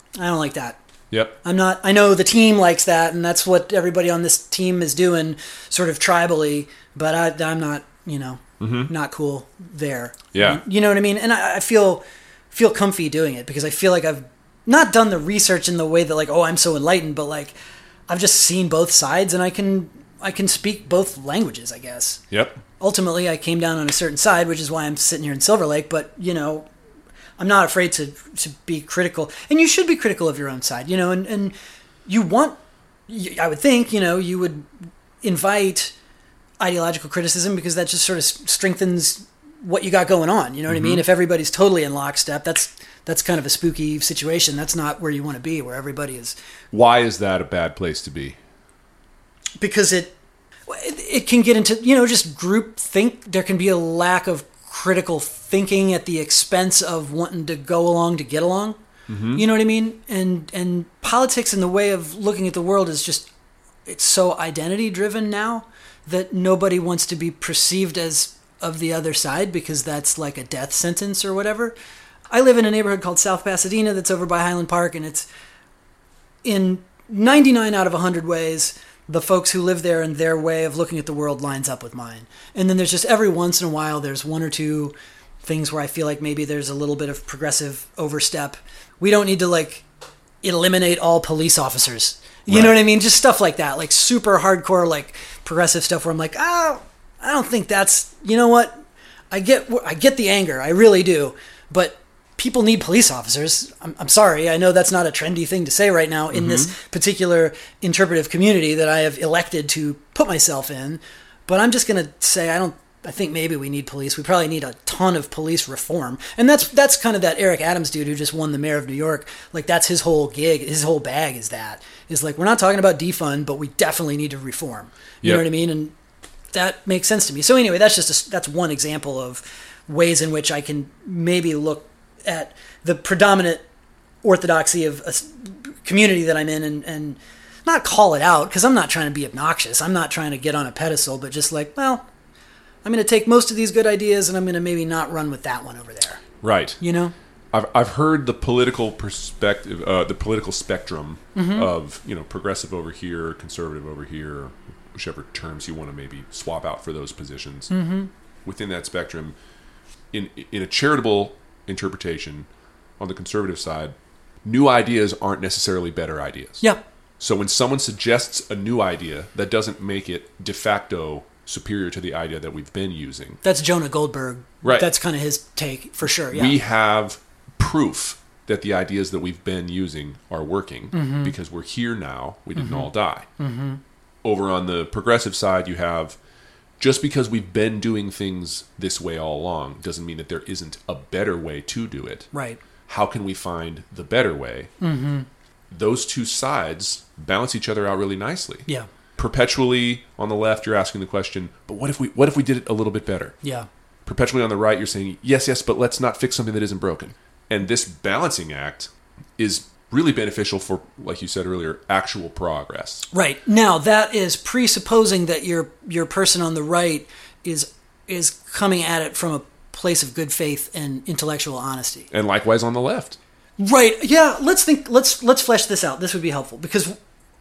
I don't like that. Yep. I'm not, I know the team likes that, and that's what everybody on this team is doing, sort of tribally, but I, I'm not, you know, mm-hmm. not cool there. Yeah. You know what I mean? And I, I feel feel comfy doing it because I feel like I've not done the research in the way that like, oh, I'm so enlightened, but like I've just seen both sides and I can I can speak both languages, I guess. Yep. Ultimately, I came down on a certain side, which is why I'm sitting here in Silver Lake, but, you know, I'm not afraid to, to be critical. And you should be critical of your own side, you know, and, and you want, I would think, you know, you would invite ideological criticism because that just sort of strengthens what you got going on. You know what mm-hmm. I mean? If everybody's totally in lockstep, that's that's kind of a spooky situation. That's not where you want to be, where everybody is. Why is that a bad place to be? Because it, it, it can get into, you know, just group think. There can be a lack of critical thinking at the expense of wanting to go along to get along. Mm-hmm. You know what I mean? And and politics and the way of looking at the world is just, it's so identity driven now that nobody wants to be perceived as of the other side because that's like a death sentence or whatever. I live in a neighborhood called South Pasadena that's over by Highland Park, and it's in ninety-nine out of one hundred ways, the folks who live there and their way of looking at the world lines up with mine. And then there's just every once in a while, there's one or two things where I feel like maybe there's a little bit of progressive overstep. We don't need to like eliminate all police officers. You right. know what I mean? Just stuff like that, like super hardcore, like progressive stuff where I'm like, oh, I don't think that's, you know what? I get, I get the anger. I really do. But people need police officers. I'm, I'm sorry. I know that's not a trendy thing to say right now in mm-hmm. this particular interpretive community that I have elected to put myself in. But I'm just going to say, I don't, I think maybe we need police. We probably need a ton of police reform. And that's, that's kind of that Eric Adams dude who just won the mayor of New York. Like that's his whole gig, his whole bag is that. Is like, we're not talking about defund, but we definitely need to reform. You yep. know what I mean? And that makes sense to me. So anyway, that's just a, that's one example of ways in which I can maybe look at the predominant orthodoxy of a community that I'm in and, and not call it out, because I'm not trying to be obnoxious. I'm not trying to get on a pedestal, but just like, well, I'm going to take most of these good ideas and I'm going to maybe not run with that one over there. Right. You know? I've I've heard the political perspective, uh, the political spectrum mm-hmm. of, you know, progressive over here, conservative over here, whichever terms you want to maybe swap out for those positions. Mm-hmm. Within that spectrum, in in a charitable interpretation, on the conservative side, new ideas aren't necessarily better ideas. Yeah. So when someone suggests a new idea, that doesn't make it de facto superior to the idea that we've been using. That's Jonah Goldberg. Right. That's kind of his take, for sure. Yeah. We have proof that the ideas that we've been using are working mm-hmm. because we're here now. We didn't mm-hmm. all die. Mm-hmm. Over on the progressive side, you have, just because we've been doing things this way all along doesn't mean that there isn't a better way to do it. Right. How can we find the better way? Mm-hmm. Those two sides balance each other out really nicely. Yeah. Perpetually on the left, you're asking the question, but what if we what if we did it a little bit better? Yeah. Perpetually on the right, you're saying, yes, yes, but let's not fix something that isn't broken. And this balancing act is really beneficial for, like you said earlier, actual progress. Right. Now, that is presupposing that your your person on the right is is coming at it from a place of good faith and intellectual honesty. And likewise on the left. Right. Yeah, let's think let's let's flesh this out. This would be helpful because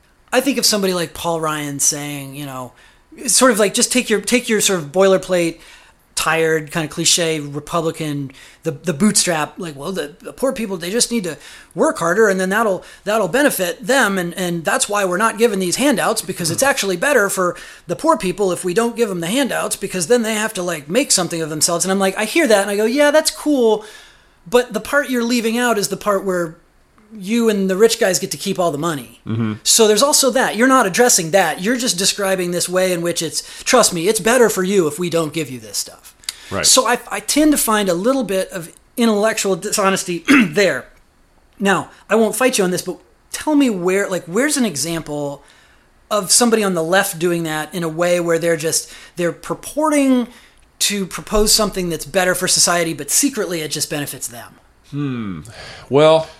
I think of somebody like Paul Ryan saying, you know, sort of like just take your take your sort of boilerplate, tired, kind of cliche Republican, the the bootstrap, like, well, the, the poor people, they just need to work harder and then that'll that'll benefit them. And, and that's why we're not giving these handouts, because it's actually better for the poor people if we don't give them the handouts, because then they have to like make something of themselves. And I'm like, I hear that and I go, yeah, that's cool. But the part you're leaving out is the part where you and the rich guys get to keep all the money. Mm-hmm. So there's also that. You're not addressing that. You're just describing this way in which it's, trust me, it's better for you if we don't give you this stuff. Right. So I, I tend to find a little bit of intellectual dishonesty there. Now, I won't fight you on this, but tell me where, like, where's an example of somebody on the left doing that in a way where they're just, they're purporting to propose something that's better for society, but secretly it just benefits them. Hmm. Well,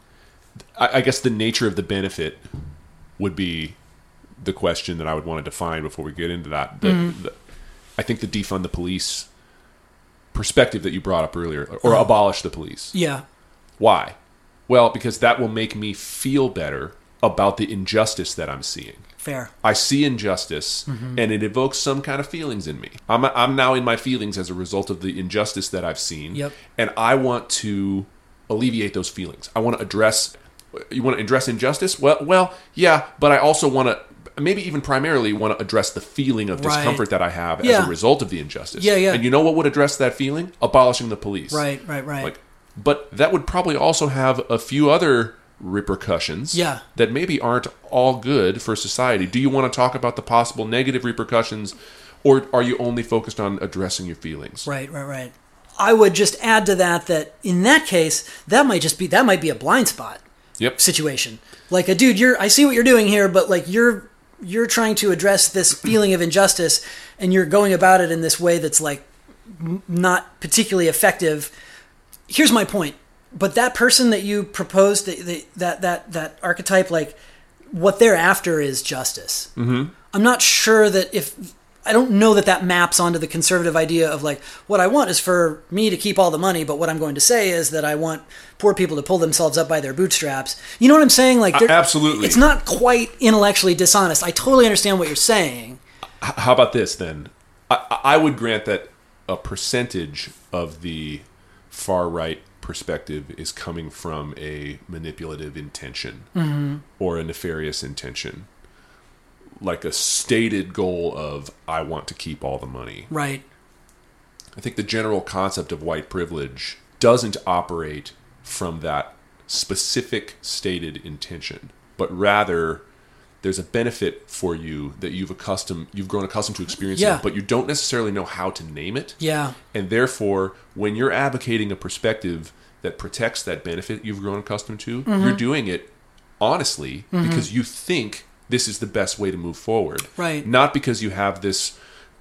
I guess the nature of the benefit would be the question that I would want to define before we get into that. The, mm-hmm. the, I think the defund the police perspective that you brought up earlier, or uh-huh. abolish the police. Yeah. Why? Well, because that will make me feel better about the injustice that I'm seeing. Fair. I see injustice, mm-hmm. and it evokes some kind of feelings in me. I'm I'm now in my feelings as a result of the injustice that I've seen, yep. and I want to alleviate those feelings. I want to address. You want to address injustice? Well, well, yeah, but I also want to, maybe even primarily, want to address the feeling of discomfort right. that I have yeah. as a result of the injustice. Yeah, yeah. And you know what would address that feeling? Abolishing the police. Right, right, right. Like, but that would probably also have a few other repercussions yeah. that maybe aren't all good for society. Do you want to talk about the possible negative repercussions, or are you only focused on addressing your feelings? Right, right, right. I would just add to that that in that case, that might just be that might be a blind spot yep. situation. Like a dude, you're I see what you're doing here, but like you're you're trying to address this feeling of injustice, and you're going about it in this way that's like m- not particularly effective. Here's my point. But that person that you proposed, that that that that archetype, like what they're after is justice. Mm-hmm. I'm not sure that if I don't know that that maps onto the conservative idea of like what I want is for me to keep all the money, but what I'm going to say is that I want poor people to pull themselves up by their bootstraps. You know what I'm saying? Like, uh, absolutely, it's not quite intellectually dishonest. I totally understand what you're saying. H- how about this then? I, I would grant that a percentage of the far right perspective is coming from a manipulative intention mm-hmm. or a nefarious intention, like a stated goal of I want to keep all the money. Right. I think the general concept of white privilege doesn't operate from that specific stated intention, but rather there's a benefit for you that you've accustomed you've grown accustomed to experiencing, yeah. but you don't necessarily know how to name it. Yeah. And therefore, when you're advocating a perspective that protects that benefit you've grown accustomed to, mm-hmm. you're doing it honestly mm-hmm. because you think this is the best way to move forward. Right. Not because you have this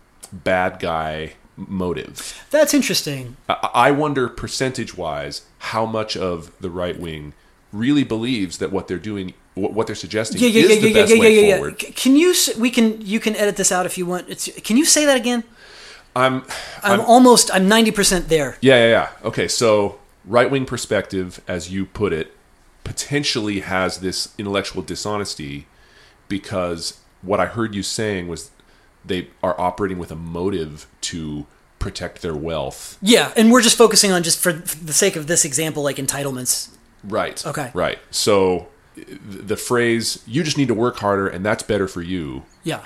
bad guy motive. That's interesting. I, I wonder percentage-wise how much of the right wing really believes that what they're doing, what they're suggesting, yeah, yeah, is yeah, the yeah, best yeah, way yeah, yeah, forward. Yeah. Can you? We can. You can edit this out if you want. It's. Can you say that again? I'm. I'm, I'm almost. I'm ninety percent there. Yeah, yeah, yeah. Okay, so right wing perspective, as you put it, potentially has this intellectual dishonesty because what I heard you saying was they are operating with a motive to protect their wealth. Yeah, and we're just focusing on just for, for the sake of this example, like entitlements. Right. Okay. Right. So the phrase "you just need to work harder and that's better for you" Yeah.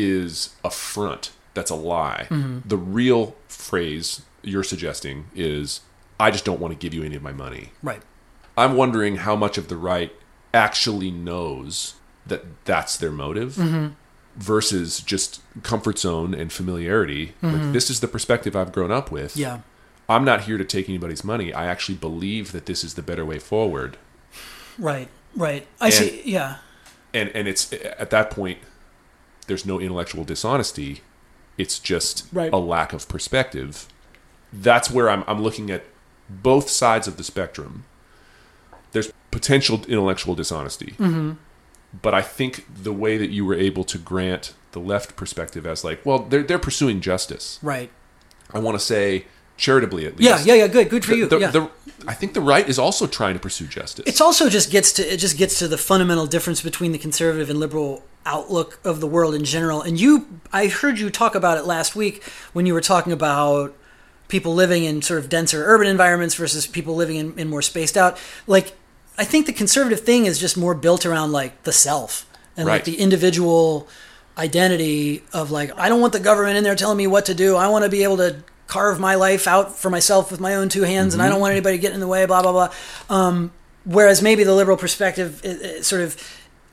is a front. That's a lie. Mm-hmm. The real phrase you're suggesting is "I just don't want to give you any of my money." Right. I'm wondering how much of the right actually knows that that's their motive mm-hmm. versus just comfort zone and familiarity. Mm-hmm. Like, this is the perspective I've grown up with. Yeah. I'm not here to take anybody's money. I actually believe that this is the better way forward. Right. Right. I and, see. Yeah. And and it's at that point, there's no intellectual dishonesty. It's just right. a lack of perspective. That's where I'm I'm looking at both sides of the spectrum. There's potential intellectual dishonesty. Mm-hmm. But I think the way that you were able to grant the left perspective as like, well, they're they're pursuing justice. Right. I want to say charitably at least. Yeah, yeah, yeah. Good, good for the, you. The, yeah. the, I think the right is also trying to pursue justice. It's also just gets to it just gets to the fundamental difference between the conservative and liberal outlook of the world in general. And you, I heard you talk about it last week when you were talking about people living in sort of denser urban environments versus people living in, in more spaced out. Like, I think the conservative thing is just more built around like the self and right. like the individual identity of like, I don't want the government in there telling me what to do. I want to be able to carve my life out for myself with my own two hands, mm-hmm. and I don't want anybody getting in the way, blah, blah, blah. Um, whereas maybe the liberal perspective it, it sort of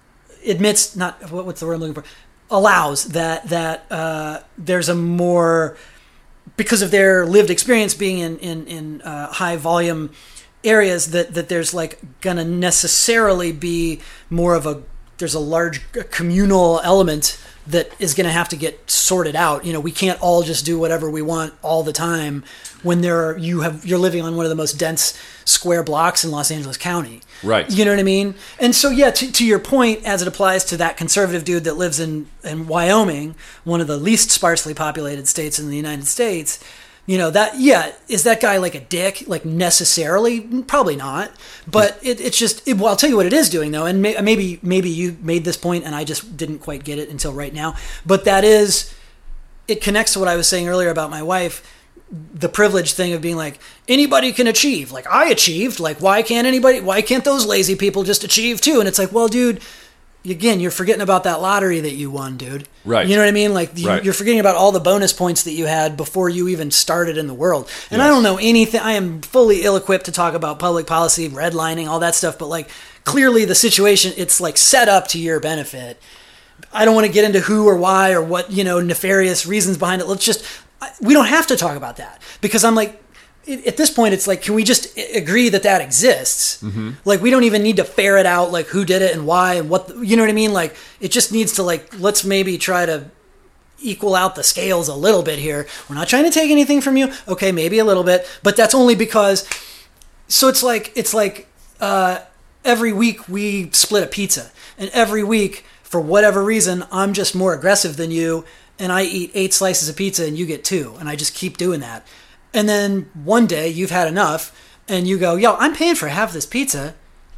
admits, not, what, what's the word I'm looking for? Allows that, that uh, there's a more, because of their lived experience being in, in, in uh, high volume areas, that, that there's like gonna necessarily be more of a, there's a large communal element that is going to have to get sorted out. You know, we can't all just do whatever we want all the time when there are, you have, you're living on one of the most dense square blocks in Los Angeles County. Right. You know what I mean? And so, yeah, to, to your point, as it applies to that conservative dude that lives in, in Wyoming, one of the least sparsely populated states in the United States, You know, that, yeah, is that guy like a dick, like necessarily? Probably not. But it, it's just, it, well, I'll tell you what it is doing though, and may, maybe maybe you made this point and I just didn't quite get it until right now, but that is, it connects to what I was saying earlier about my wife, the privilege thing of being like, anybody can achieve. Like, I achieved, like, why can't anybody, why can't those lazy people just achieve too? And it's like, well, dude, again, you're forgetting about that lottery that you won, dude. Right. You know what I mean? Like, you, Right. you're forgetting about all the bonus points that you had before you even started in the world. And I Yes. don't know anything. I am fully ill-equipped to talk about public policy, redlining, all that stuff. But, like, clearly the situation, it's, like, set up to your benefit. I don't want to get into who or why or what, you know, nefarious reasons behind it. Let's just, I- we don't have to talk about that. Because I'm like, at this point, it's like, can we just agree that that exists? Mm-hmm. Like, we don't even need to ferret out, like, who did it and why and what, the, you know what I mean? Like, it just needs to, like, let's maybe try to equal out the scales a little bit here. We're not trying to take anything from you. Okay, maybe a little bit, but that's only because, so it's like, it's like, uh, every week we split a pizza. And every week, for whatever reason, I'm just more aggressive than you, and I eat eight slices of pizza and you get two, and I just keep doing that. And then one day you've had enough and you go, yo, I'm paying for half this pizza.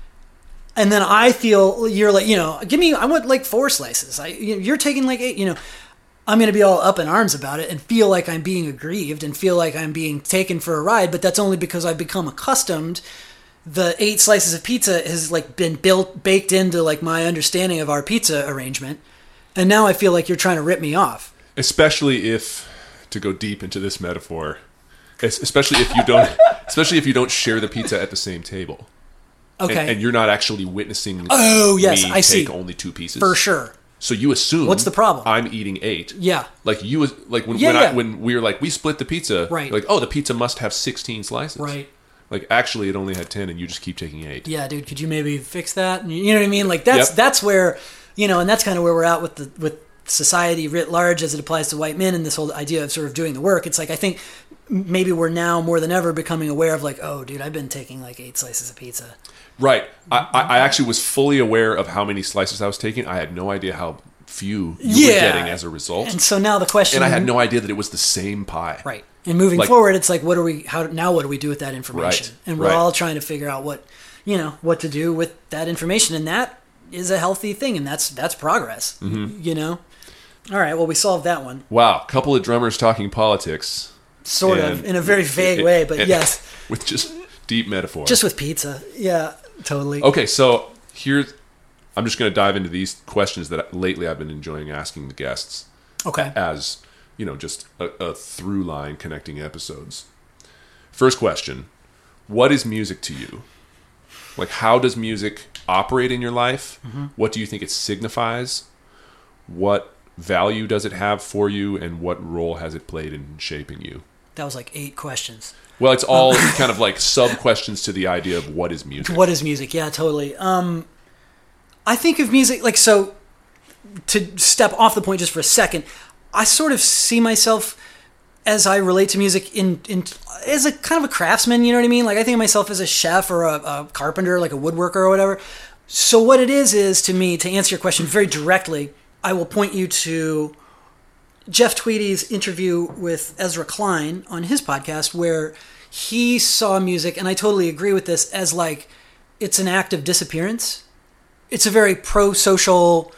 And then I feel you're like, you know, give me, I want like four slices. I, you're taking like eight, you know, I'm going to be all up in arms about it and feel like I'm being aggrieved and feel like I'm being taken for a ride. But that's only because I've become accustomed. The eight slices of pizza has like been built, baked into like my understanding of our pizza arrangement. And now I feel like you're trying to rip me off. Especially if, to go deep into this metaphor, especially if you don't, especially if you don't share the pizza at the same table. Okay. And, and you're not actually witnessing. Oh, yes, me I see. take only two pieces For sure. So you assume. What's the problem? I'm eating eight. Yeah. Like you was like when Yeah, when, yeah. I, when we were like we split the pizza. Right. You're like, oh, the pizza must have sixteen slices. Right. Like actually, it only had ten, and you just keep taking eight. Yeah, dude, could you maybe fix that? You know what I mean? Like that's Yep. that's where, you know, and that's kind of where we're at with the with society writ large as it applies to white men and this whole idea of sort of doing the work. It's like I think maybe we're now more than ever becoming aware of like, oh, dude, I've been taking like eight slices of pizza. Right. I, I I actually was fully aware of how many slices I was taking. I had no idea how few you Yeah. were getting as a result, And so now the question, and I had no idea that it was the same pie. right. And moving Like- forward, it's like, what are we? How now? What do we do with that information? Right, And we're right. all trying to figure out what, you know, what to do with that information, and that is a healthy thing, and that's that's progress. Mm-hmm. You know. All right. Well, we solved that one. Wow, couple of drummers talking politics, Sort and- of, in a very vague and- way, but and- yes. with just deep metaphor. Just with pizza. Yeah, totally. Okay, so here's. I'm just going to dive into these questions that lately I've been enjoying asking the guests Okay. as, you know, just a, a through line connecting episodes. First question: what is music to you? Like, how does music operate in your life? Mm-hmm. What do you think it signifies? What value does it have for you, and what role has it played in shaping you? That was like eight questions. Well, it's all kind of like sub questions to the idea of what is music. What is music? Yeah, totally. Um, I think of music like so. To step off the point just for a second, I sort of see myself as I relate to music in in as a kind of a craftsman. You know what I mean? Like I think of myself as a chef or a, a carpenter, like a woodworker or whatever. So what it is is to me, to answer your question very directly, I will point you to Jeff Tweedy's interview with Ezra Klein on his podcast, where he saw music, and I totally agree with this, as like it's an act of disappearance. It's a very pro-social,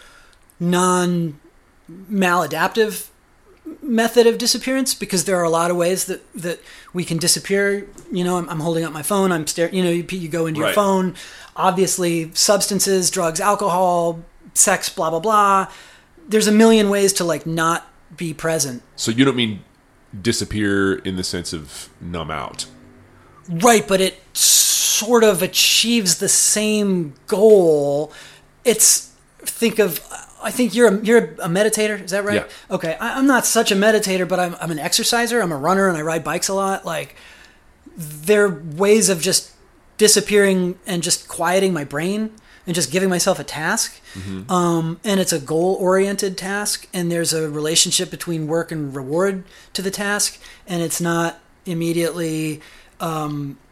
non-maladaptive method of disappearance, because there are a lot of ways that, that we can disappear. You know, I'm, I'm holding up my phone, I'm staring, you know, you, you go into your Right. phone, obviously substances, drugs, alcohol, sex, blah, blah, blah. There's a million ways to like not be present. So you don't mean disappear in the sense of numb out. Right, but it sort of achieves the same goal. It's, think of, I think you're a, you're a meditator, is that right? Yeah. Okay, I, I'm not such a meditator, but I'm, I'm an exerciser, I'm a runner, and I ride bikes a lot. Like, there are ways of just disappearing and just quieting my brain and just giving myself a task. Mm-hmm. Um, and it's a goal-oriented task, and there's a relationship between work and reward to the task, and it's not immediately um,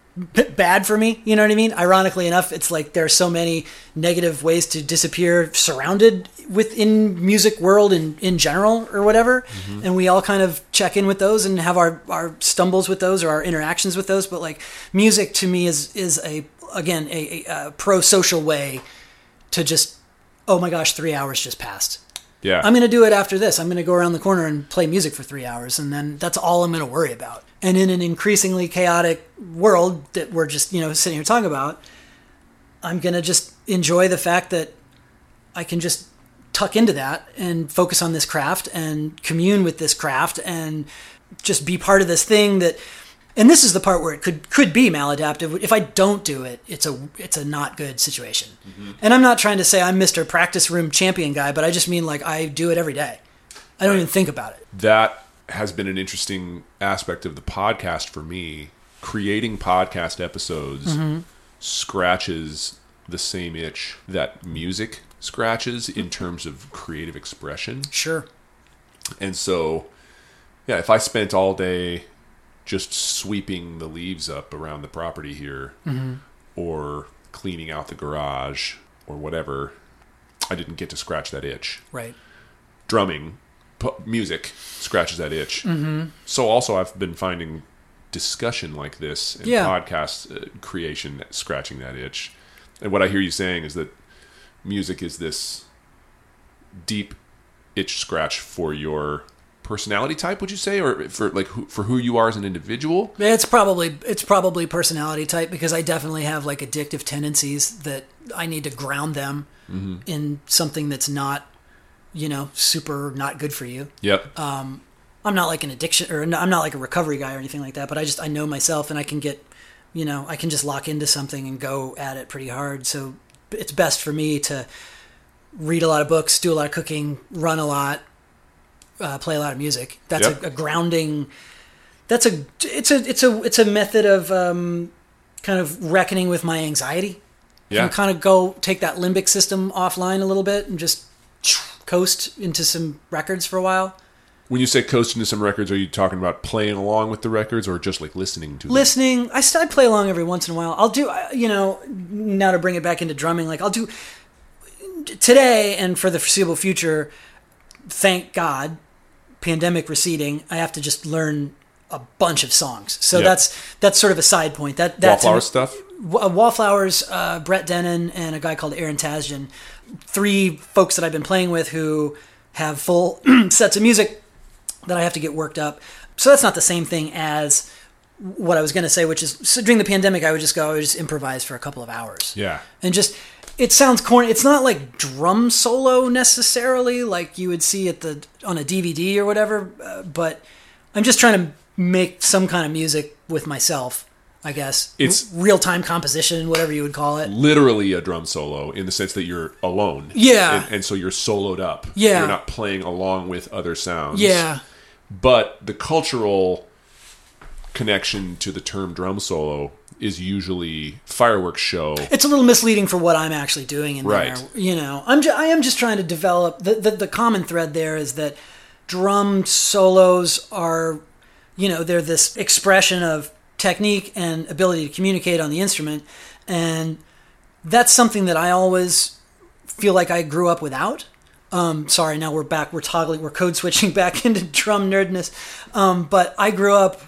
b- bad for me. You know what I mean? Ironically enough, it's like there are so many negative ways to disappear surrounded within music world in, in general or whatever. Mm-hmm. And we all kind of check in with those and have our, our stumbles with those or our interactions with those. But like music to me is, is a, again, a, a, a pro-social way to just, oh my gosh, three hours just passed. Yeah. I'm going to do it after this. I'm going to go around the corner and play music for three hours. And then that's all I'm going to worry about. And in an increasingly chaotic world that we're just, you know, sitting here talking about, I'm going to just enjoy the fact that I can just tuck into that and focus on this craft and commune with this craft and just be part of this thing that, and this is the part where it could, could be maladaptive. If I don't do it, it's a, it's a not good situation. Mm-hmm. And I'm not trying to say I'm Mister Practice Room Champion guy, but I just mean like I do it every day. I don't right. even think about it. That has been an interesting aspect of the podcast for me. Creating podcast episodes mm-hmm. scratches the same itch that music scratches in terms of creative expression. Sure. And so, yeah, if I spent all day just sweeping the leaves up around the property here mm-hmm. or cleaning out the garage or whatever, I didn't get to scratch that itch. Right. Drumming, pu- music scratches that itch. Mm-hmm. So also I've been finding discussion like this and yeah. podcast uh, creation scratching that itch. And what I hear you saying is that music is this deep itch scratch for your personality type, would you say, or for like who, for who you are as an individual? It's probably it's probably personality type because I definitely have like addictive tendencies that I need to ground them mm-hmm. in something that's not, you know, super not good for you. Yep. Um, I'm not like an addiction or I'm not like a recovery guy or anything like that, but I just I know myself and I can get, you know, I can just lock into something and go at it pretty hard. So it's best for me to read a lot of books, do a lot of cooking, run a lot. Uh, play a lot of music. That's yep. a, a grounding. That's a. It's a. It's a. It's a method of um, kind of reckoning with my anxiety. Yeah. And kind of go take that limbic system offline a little bit and just coast into some records for a while. When you say coast into some records, are you talking about playing along with the records or just like listening to them? Listening. I still I play along every once in a while. I'll do. You know, now to bring it back into drumming, like I'll do today and for the foreseeable future. Thank God. Pandemic receding, I have to just learn a bunch of songs. So yep. that's that's sort of a side point. That that's Wallflowers stuff. Wallflowers, uh, Brett Denon, and a guy called Aaron Tasjan, three folks that I've been playing with who have full sets of music that I have to get worked up. So that's not the same thing as what I was going to say, which is so during the pandemic, I would just go, I would just improvise for a couple of hours. Yeah, and just. It sounds corny. It's not like drum solo necessarily, like you would see at the on a D V D or whatever. Uh, but I'm just trying to make some kind of music with myself. I guess it's R- real time composition, whatever you would call it. Literally a drum solo in the sense that you're alone. Yeah, and, and so you're soloed up. Yeah, you're not playing along with other sounds. Yeah, but the cultural connection to the term drum solo is usually fireworks show. It's a little misleading for what I'm actually doing in right. there. You know, I'm ju- I am just trying to develop the, the the common thread there is that drum solos are, you know, they're this expression of technique and ability to communicate on the instrument, and that's something that I always feel like I grew up without. Um, sorry, now we're back. We're toggling. We're code switching back into drum nerdness. Um, but I grew up.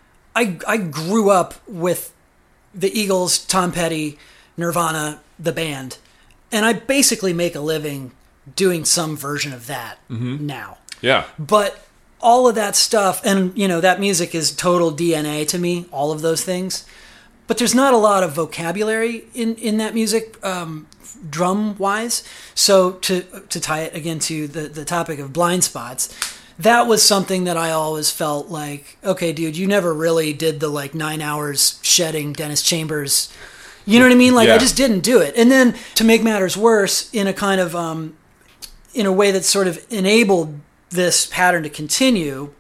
I I grew up with the Eagles, Tom Petty, Nirvana, the band. And I basically make a living doing some version of that mm-hmm. now. Yeah. But all of that stuff, and, you know, that music is total D N A to me, all of those things. But there's not a lot of vocabulary in, in that music, um, drum-wise. So to to tie it again to the, the topic of blind spots, that was something that I always felt like, okay, dude, you never really did the like nine hours shedding Dennis Chambers. You know what I mean? Like yeah. I just didn't do it. And then to make matters worse, in a kind of, um, in a way that sort of enabled this pattern to continue,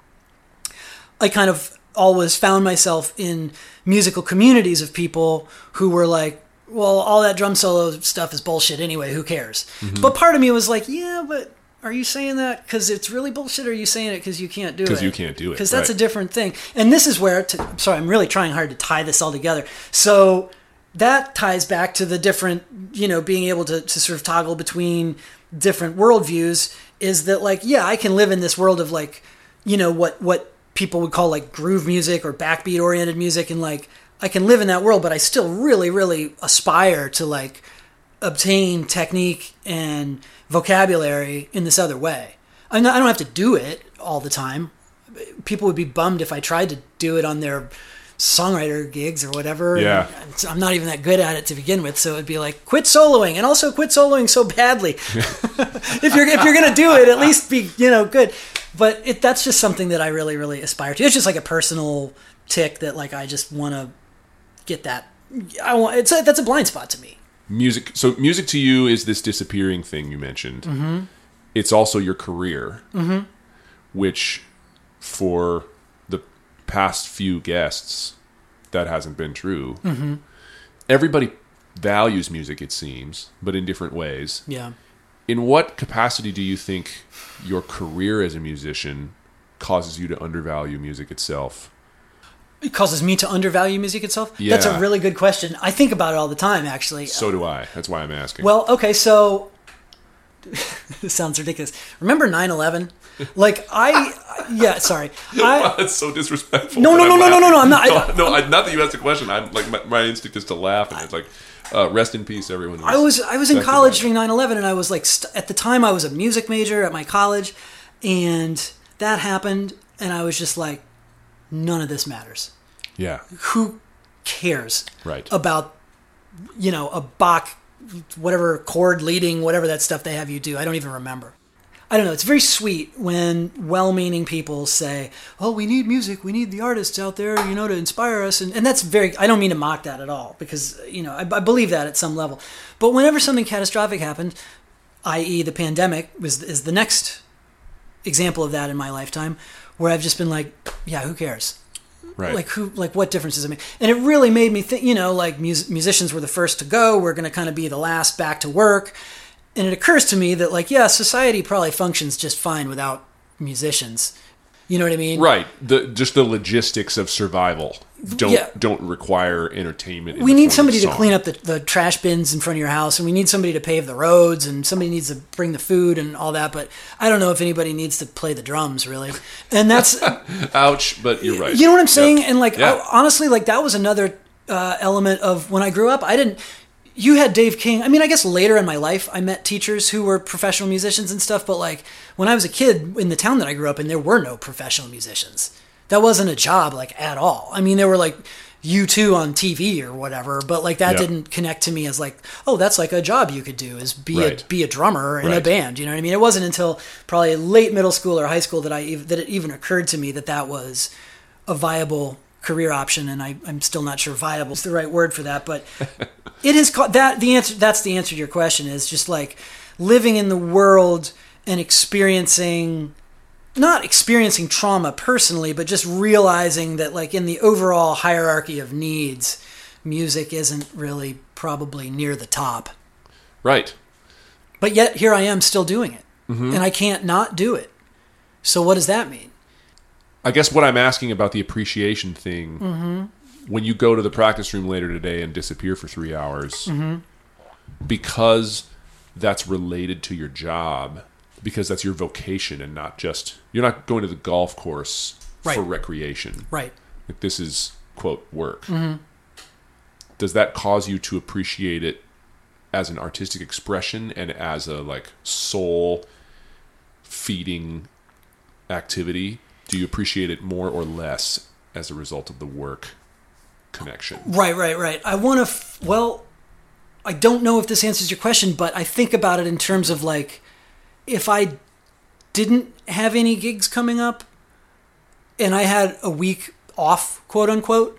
I kind of always found myself in musical communities of people who were like, well, all that drum solo stuff is bullshit anyway, who cares? Mm-hmm. But part of me was like, yeah, but are you saying that because it's really bullshit, or are you saying it because you can't do it? Because you can't do it. Because that's right. a different thing. And this is where, to, I'm sorry, I'm really trying hard to tie this all together. So that ties back to the different, you know, being able to, to sort of toggle between different worldviews, is that like, yeah, I can live in this world of like, you know, what, what people would call like groove music or backbeat oriented music. And like, I can live in that world, but I still really, really aspire to like obtain technique and vocabulary in this other way. I'm not, I don't have to do it all the time. People would be bummed if I tried to do it on their songwriter gigs or whatever. Yeah. And I'm not even that good at it to begin with, so it'd be like, quit soloing, and also quit soloing so badly. if you're if you're gonna do it, at least be, you know, good. But it, that's just something that I really, really aspire to. It's just like a personal tick that like I just want to get that. I want it's a, that's a blind spot to me. Music. So music to you is this disappearing thing you mentioned. Mm-hmm. It's also your career, mm-hmm. which for the past few guests, that hasn't been true. Mm-hmm. Everybody values music, it seems, but in different ways. Yeah. In what capacity do you think your career as a musician causes you to undervalue music itself? It causes me to undervalue music itself? Yeah. That's a really good question. I think about it all the time, actually. So do I. That's why I'm asking. Well, okay, so this sounds ridiculous. Remember nine eleven? Like I, yeah, sorry. I, That's so disrespectful. No, no, no, no, no, no, no. I'm not. No, I, no, I, not that you asked a question. I'm like my, my instinct is to laugh, and it's like, uh, rest in peace, everyone. I was I was in college during nine eleven, and I was like, st- at the time I was a music major at my college, and that happened, and I was just like, none of this matters. Yeah. Who cares? Right. About, you know, a Bach, whatever chord leading, whatever that stuff they have you do. I don't even remember. I don't know. It's very sweet when well-meaning people say, "Oh, we need music. We need the artists out there, you know, to inspire us." And, and that's very. I don't mean to mock that at all, because you know I, I believe that at some level. But whenever something catastrophic happened, that is, the pandemic was is the next example of that in my lifetime, where I've just been like, "Yeah, who cares?" Right. Like who? Like what difference does it make? And it really made me think. You know, like mus- musicians were the first to go. We're going to kind of be the last back to work. And it occurs to me that, like, yeah, society probably functions just fine without musicians. You know what I mean? Right. The just the logistics of survival don't Yeah. don't require entertainment. in We the need form of somebody to song. clean up the, the trash bins in front of your house, and we need somebody to pave the roads, and somebody needs to bring the food and all that. But I don't know if anybody needs to play the drums, really. And that's Ouch, but you're right. You know what I'm saying? Yep. And like, Yeah. I, honestly, like that was another uh, element of when I grew up. I didn't. You had Dave King. I mean, I guess later in my life, I met teachers who were professional musicians and stuff. But like when I was a kid in the town that I grew up in, there were no professional musicians. That wasn't a job like at all. I mean, there were like U two on T V or whatever, but like that Yeah. didn't connect to me as like, oh, that's like a job you could do, is be Right. a be a drummer in a Right. band. You know what I mean? It wasn't until probably late middle school or high school that I ev- that it even occurred to me that that was a viable career option, and I, I'm still not sure viable is the right word for that, but it is ca- that the answer. That's the answer to your question, is just like living in the world and experiencing, not experiencing trauma personally, but just realizing that like in the overall hierarchy of needs, music isn't really probably near the top. Right. But yet here I am still doing it, Mm-hmm. and I can't not do it. So what does that mean? I guess what I'm asking about the appreciation thing, Mm-hmm. when you go to the practice room later today and disappear for three hours, Mm-hmm. because that's related to your job, because that's your vocation and not just, you're not going to the golf course Right. for recreation. Right. Like this is, quote, work. Mm-hmm. Does that cause you to appreciate it as an artistic expression and as a like soul feeding activity? Do you appreciate it more or less as a result of the work connection? Right, right, right. I want to, f- well, I don't know if this answers your question, but I think about it in terms of like, if I didn't have any gigs coming up and I had a week off, quote unquote,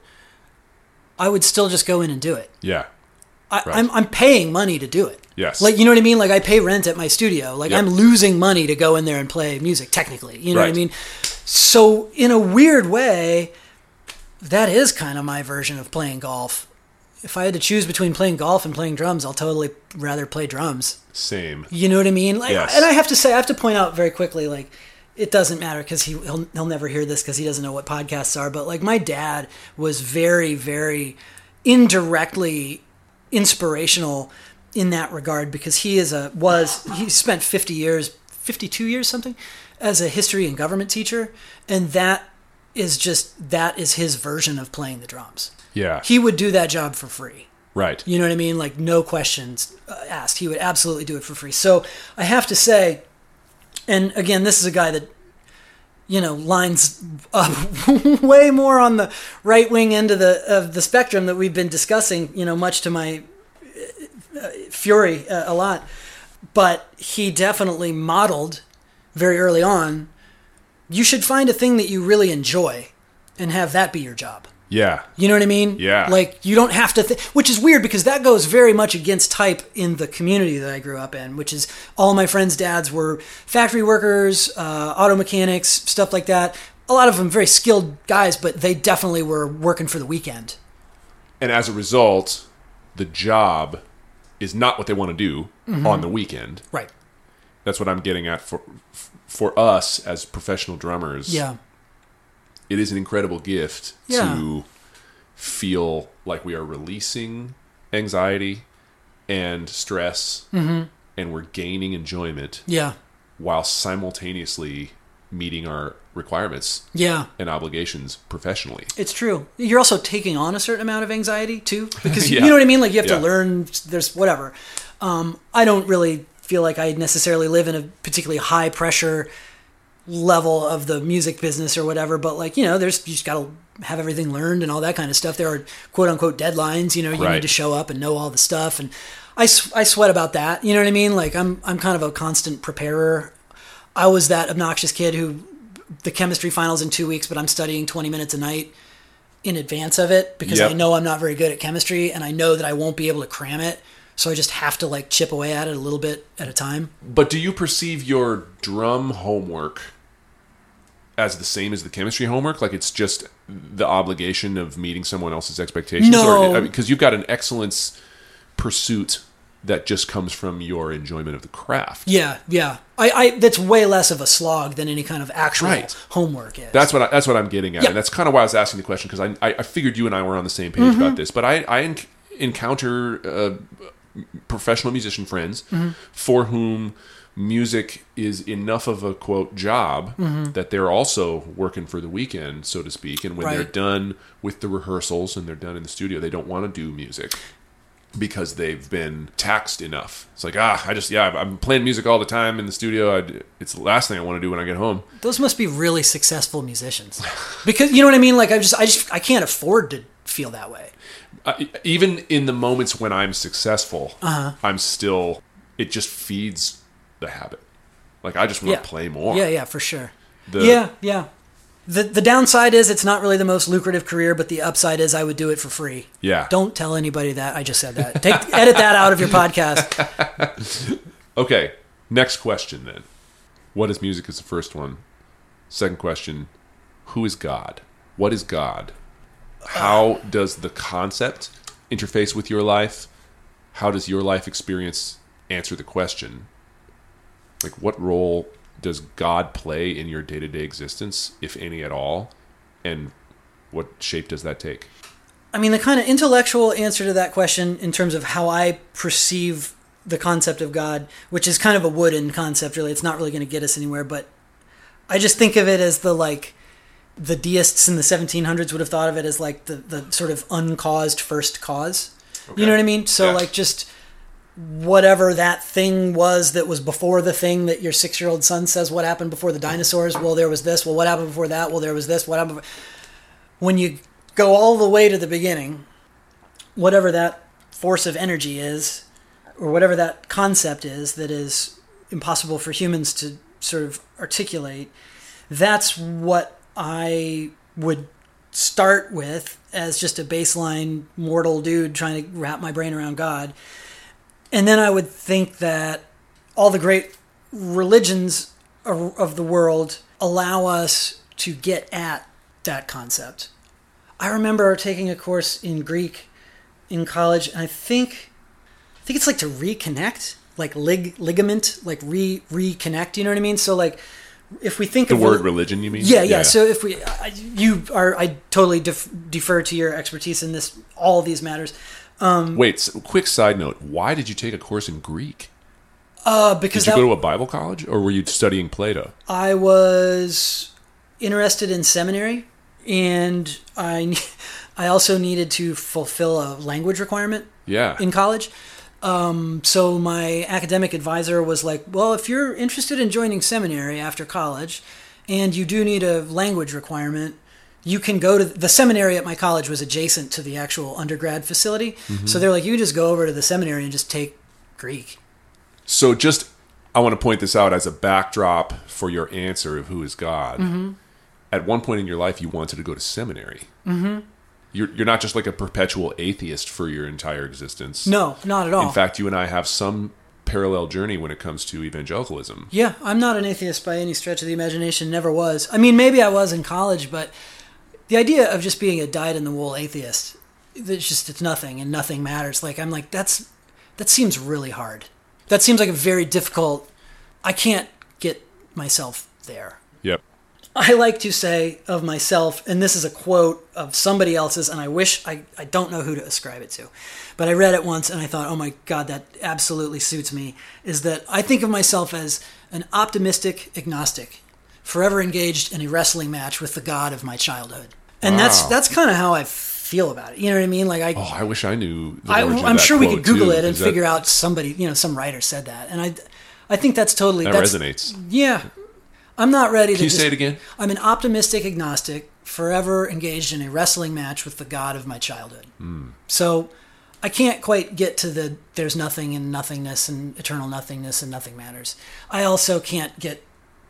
I would still just go in and do it. Yeah. I, Right. I'm, I'm paying money to do it. Yes. Like, you know what I mean? Like I pay rent at my studio. Like Yep. I'm losing money to go in there and play music, technically. You know what I Right. mean? So in a weird way, that is kind of my version of playing golf. if I had to choose between playing golf and playing drums, I'll totally rather play drums. Same. You know what I mean? Like, Yes. And I have to say, I have to point out very quickly, like, it doesn't matter because he, he'll, he'll never hear this because he doesn't know what podcasts are. But like, my dad was very, very indirectly inspirational in that regard because he is a was he spent fifty years, fifty-two years something, as a history and government teacher, and that is just that is his version of playing the drums. Yeah. He would do that job for free. Right. You know what I mean? Like, no questions uh, asked. He would absolutely do it for free. So I have to say, and again, this is a guy that, you know, lines up way more on the right wing end of the of the spectrum that we've been discussing, you know, much to my uh, fury uh, a lot. But he definitely modeled very early on, you should find a thing that you really enjoy and have that be your job. Yeah. You know what I mean? Yeah. Like, you don't have to, th- which is weird because that goes very much against type in the community that I grew up in, which is all my friends' dads were factory workers, uh, auto mechanics, stuff like that. A lot of them very skilled guys, but they definitely were working for the weekend. And as a result, the job is not what they want to do Mm-hmm. on the weekend. Right. That's what I'm getting at for for us as professional drummers. Yeah. It is an incredible gift Yeah. to feel like we are releasing anxiety and stress, Mm-hmm. and we're gaining enjoyment Yeah. while simultaneously meeting our requirements Yeah. and obligations professionally. It's true. You're also taking on a certain amount of anxiety too, because Yeah. you know what I mean. Like, you have Yeah. to learn. There's whatever. Um, I don't really feel like I necessarily live in a particularly high pressure level of the music business or whatever. But like, you know, there's you just got to have everything learned and all that kind of stuff. There are quote unquote deadlines. You know, you Right. need to show up and know all the stuff. And I, s- I sweat about that. You know what I mean? Like, I'm I'm kind of a constant preparer. I was that obnoxious kid who the chemistry finals in two weeks, but I'm studying twenty minutes a night in advance of it because Yep. I know I'm not very good at chemistry and I know that I won't be able to cram it. So I just have to like chip away at it a little bit at a time. But do you perceive your drum homework as the same as the chemistry homework? Like, it's just the obligation of meeting someone else's expectations? No. Because you've got an excellence pursuit that just comes from your enjoyment of the craft. Yeah, yeah. I, I that's way less of a slog than any kind of actual Right. homework is. That's what I, that's what I'm getting at, Yep. and that's kind of why I was asking the question, because I, I I figured you and I were on the same page Mm-hmm. about this. But I I enc- encounter uh, professional musician friends Mm-hmm. for whom music is enough of a quote job that they're also working for the weekend, so to speak. And when they're Right. done with the rehearsals and they're done in the studio, they don't want to do music because they've been taxed enough. It's like, ah, I just, yeah, I'm playing music all the time in the studio. I, it's the last thing I want to do when I get home. Those must be really successful musicians. Because you know what I mean? Like, I just I just I can't afford to feel that way. Uh, even in the moments when I'm successful, Uh-huh. I'm still, it just feeds the habit. Like, I just want Yeah. to play more. Yeah, yeah, for sure. The- yeah, yeah. The the downside is it's not really the most lucrative career, but the upside is I would do it for free. Yeah. Don't tell anybody that. I just said that. Take edit that out of your podcast. Okay, next question then. What is music is the first one. Second question, who is God? What is God? How does the concept interface with your life? How does your life experience answer the question? Like, what role does God play in your day-to-day existence, if any at all? And what shape does that take? I mean, the kind of intellectual answer to that question in terms of how I perceive the concept of God, which is kind of a wooden concept, really. It's not really going to get us anywhere, but I just think of it as the, like, the deists in the seventeen hundreds would have thought of it as, like, the, the sort of uncaused first cause. Okay. You know what I mean? So, Yeah. like, just whatever that thing was that was before the thing that your six-year-old son says, what happened before the dinosaurs? Well, there was this. Well, what happened before that? Well, there was this. What happened before... When you go all the way to the beginning, whatever that force of energy is, or whatever that concept is that is impossible for humans to sort of articulate, that's what I would start with as just a baseline mortal dude trying to wrap my brain around God. And then I would think that all the great religions of the world allow us to get at that concept. I remember taking a course in Greek in college, and I think I think it's like to reconnect, like lig, ligament, like re reconnect. You know what I mean? So like, if we think The of word rel- religion, you mean? Yeah, yeah. So if we, I, you are, I totally def- defer to your expertise in this. All of these matters. Um, Wait, s quick side note. Why did you take a course in Greek? uh, because Did you that, go to a Bible college, or were you studying Plato? I was interested in seminary, and I, I also needed to fulfill a language requirement Yeah. in college. Um, so my academic advisor was like, well, if you're interested in joining seminary after college and you do need a language requirement, you can go to the seminary at my college was adjacent to the actual undergrad facility. Mm-hmm. So they're like, you just go over to the seminary and just take Greek. So just, I want to point this out as a backdrop for your answer of who is God. Mm-hmm. At one point in your life, you wanted to go to seminary. Mm-hmm. You're, you're not just like a perpetual atheist for your entire existence. No, not at all. In fact, you and I have some parallel journey when it comes to evangelicalism. Yeah, I'm not an atheist by any stretch of the imagination, never was. I mean, maybe I was in college, but the idea of just being a dyed-in-the-wool atheist, it's just, it's nothing and nothing matters. Like, I'm like, that's, that seems really hard. That seems like a very difficult, I can't get myself there. Yep. I like to say of myself, and this is a quote of somebody else's, and I wish, I, I don't know who to ascribe it to, but I read it once and I thought, oh my God, that absolutely suits me, is that I think of myself as an optimistic agnostic, forever engaged in a wrestling match with the God of my childhood. And Wow. that's that's kind of how I feel about it. You know what I mean? Like I, Oh, I wish I knew the I origin of I'm that sure we quote, could Google too, it and 'cause that- figure out somebody, you know, some writer said that. And I, I think that's totally, That that's, resonates. Yeah. I'm not ready to Can you just- say it again? I'm an optimistic agnostic, forever engaged in a wrestling match with the God of my childhood. Mm. So I can't quite get to the there's nothing and nothingness and eternal nothingness and nothing matters. I also can't get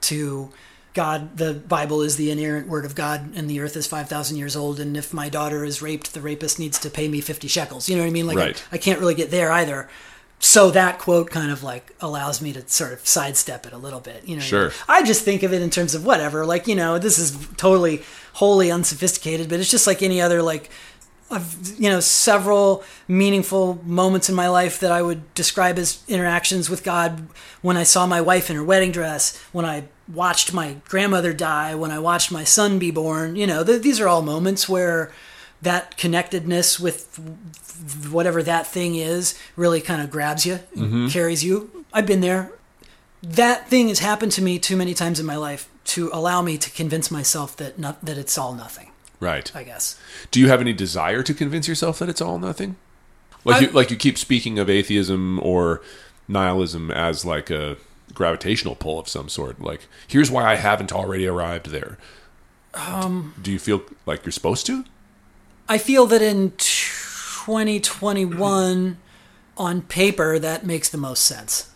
to God, the Bible is the inerrant word of God, and the earth is five thousand years old, and if my daughter is raped, the rapist needs to pay me fifty shekels. You know what I mean? Like, Right. I, I can't really get there either. So that quote kind of like allows me to sort of sidestep it a little bit. You know, Sure. I just think of it in terms of whatever, like, you know, this is totally wholly unsophisticated, but it's just like any other, like, I've, you know, several meaningful moments in my life that I would describe as interactions with God. When I saw my wife in her wedding dress, when I watched my grandmother die, when I watched my son be born, you know, th- these are all moments where that connectedness with whatever that thing is really kind of grabs you, and carries you. I've been there. That thing has happened to me too many times in my life to allow me to convince myself that not, that it's all nothing, Right. I guess. Do you have any desire to convince yourself that it's all nothing? Like I- you, like you keep speaking of atheism or nihilism as like a gravitational pull of some sort. Like, here's why I haven't already arrived there. Um, Do you feel like you're supposed to? I feel that in twenty twenty-one, on paper, that makes the most sense.